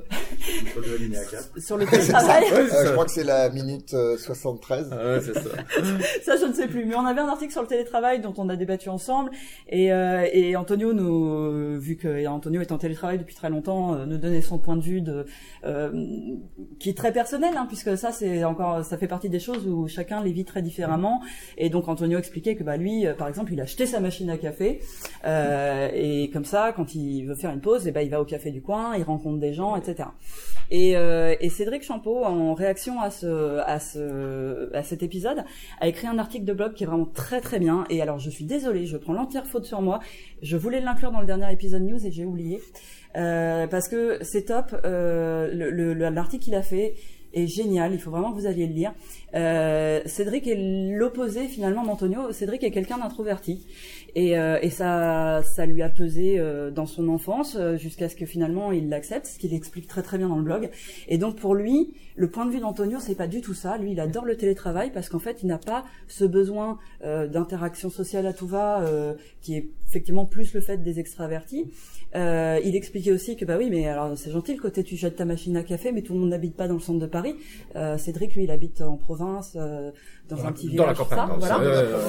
sur le télétravail. Ouais, euh, je crois que c'est la minute euh, soixante-treize. Ah ouais, c'est ça. Ça, je ne sais plus. Mais on avait un article sur le télétravail dont on a débattu ensemble. Et, euh, et Antonio, nous, euh, vu que Antonio est en télétravail depuis très longtemps, euh, nous donnait son point de vue de, euh, qui est très personnel, hein, puisque ça, c'est encore, ça fait partie des choses où chacun les vit très différemment. Et donc Antonio expliquait que bah lui, euh, par exemple, il a acheté sa machine à café euh, et comme ça, quand il veut faire une pause, et ben bah, il va au café du coin, il rencontre des gens, et cetera. Et, euh, et Cédric Champeau, en réaction à ce, à ce, à cet épisode, a écrit un article de blog qui est vraiment très très bien. Et alors, je suis désolée, je prends l'entière faute sur moi. Je voulais l'inclure dans le dernier épisode news et j'ai oublié euh, parce que c'est top. Euh, le, le, l'article qu'il a fait est génial. Il faut vraiment que vous alliez le lire. Euh, Cédric est l'opposé finalement d'Antonio. Cédric est quelqu'un d'introverti. Et, euh, et ça, ça lui a pesé euh, dans son enfance euh, jusqu'à ce que finalement il l'accepte, ce qu'il explique très très bien dans le blog. Et donc pour lui, le point de vue d'Antonio, c'est pas du tout ça. Lui, il adore le télétravail parce qu'en fait, il n'a pas ce besoin euh, d'interaction sociale à tout va, euh, qui est effectivement plus le fait des extravertis. Euh, il expliquait aussi que bah oui, mais alors c'est gentil le côté tu jettes ta machine à café, mais tout le monde n'habite pas dans le centre de Paris. Euh, Cédric, lui, il habite en province, euh, dans, dans un petit village. Dans la campagne. Ça, voilà. Euh,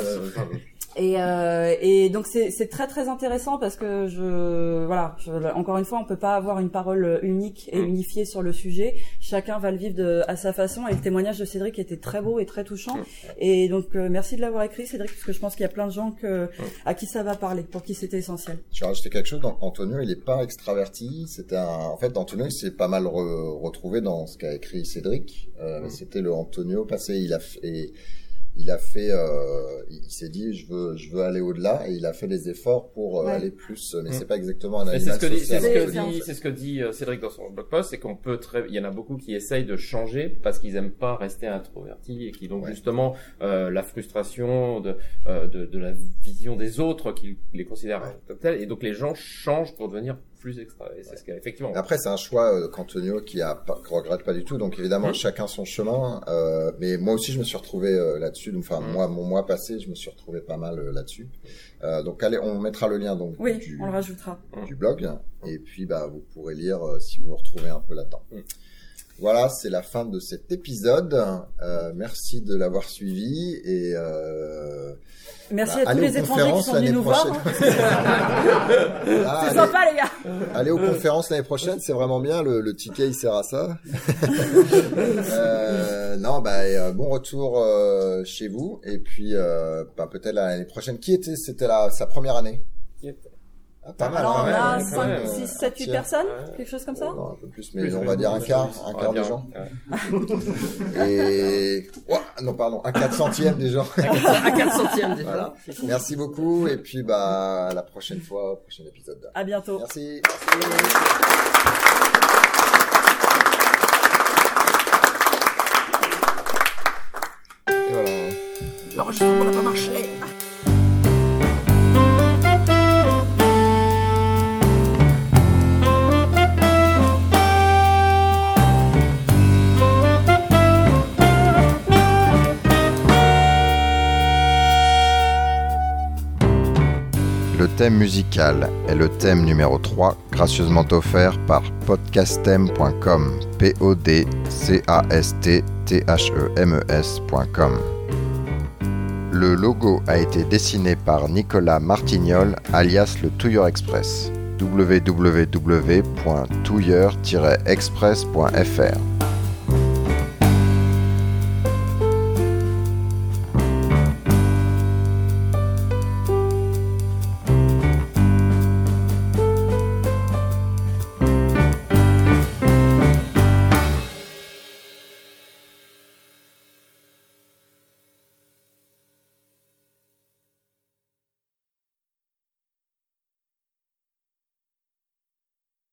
Et, euh, et donc c'est, c'est très très intéressant parce que je voilà je, encore une fois on peut pas avoir une parole unique et unifiée sur le sujet. Chacun va le vivre de, à sa façon. Et le témoignage de Cédric était très beau et très touchant. Et donc euh, merci de l'avoir écrit, Cédric, parce que je pense qu'il y a plein de gens que à qui ça va parler, pour qui c'était essentiel. Je vais rajouter quelque chose. Antonio, il est pas extraverti. C'était un... en fait Antonio, il s'est pas mal re- retrouvé dans ce qu'a écrit Cédric. Euh, mm. C'était le Antonio passé. Il a fait Il a fait, euh, il s'est dit, je veux, je veux aller au-delà, et il a fait des efforts pour euh, ouais. aller plus, mais mmh. c'est pas exactement un animal social. C'est ce que dit, c'est ce que dit Cédric dans son blog post, c'est qu'on peut très, il y en a beaucoup qui essayent de changer parce qu'ils aiment pas rester introvertis et qui donc ouais. justement euh, la frustration de, euh, de de la vision des autres, qui les considèrent ouais. comme tels, et donc les gens changent pour devenir plus extra. Et c'est ouais. ce qu'effectivement. Après, c'est un choix euh, qu'Antonio qui a pas, qui regrette pas du tout. Donc évidemment, mmh. chacun son chemin. Euh, mais moi aussi, je me suis retrouvé euh, là-dessus. Donc, enfin, mmh. moi, mon mois passé, je me suis retrouvé pas mal euh, là-dessus. Euh, donc, allez, on mettra le lien donc oui, du, on le rajoutera. du blog. Et puis, bah, vous pourrez lire euh, si vous vous retrouvez un peu là-dedans. Mmh. Voilà, c'est la fin de cet épisode. Euh, merci de l'avoir suivi et euh, merci bah, à tous les étrangers qui sont venus nous voir. Là, c'est allez, sympa, les gars. Allez aux conférences l'année prochaine, c'est vraiment bien. Le, le ticket, il sert à ça. euh, non, bah euh, bon retour euh, chez vous et puis euh, bah, peut-être l'année prochaine. Qui était C'était la sa première année. Ah, pas mal. Alors, on a cinq, six, sept, huit personnes, quelque chose comme ça? Non, un peu plus, mais on va dire un quart, un quart des gens. Et, oh, non, pardon, un quatre centième des gens. Un quatre centième des gens. Voilà. Merci beaucoup, et puis, bah, à la prochaine fois, au prochain épisode. À bientôt. Merci. Et voilà. L'enregistrement n'a pas marché. Le thème musical est le thème numéro trois, gracieusement offert par podcastem point com, P O D C A S T T H E M E S point com. Le logo a été dessiné par Nicolas Martignol, alias le Touilleur Express, w w w point touilleur tiret express point f r.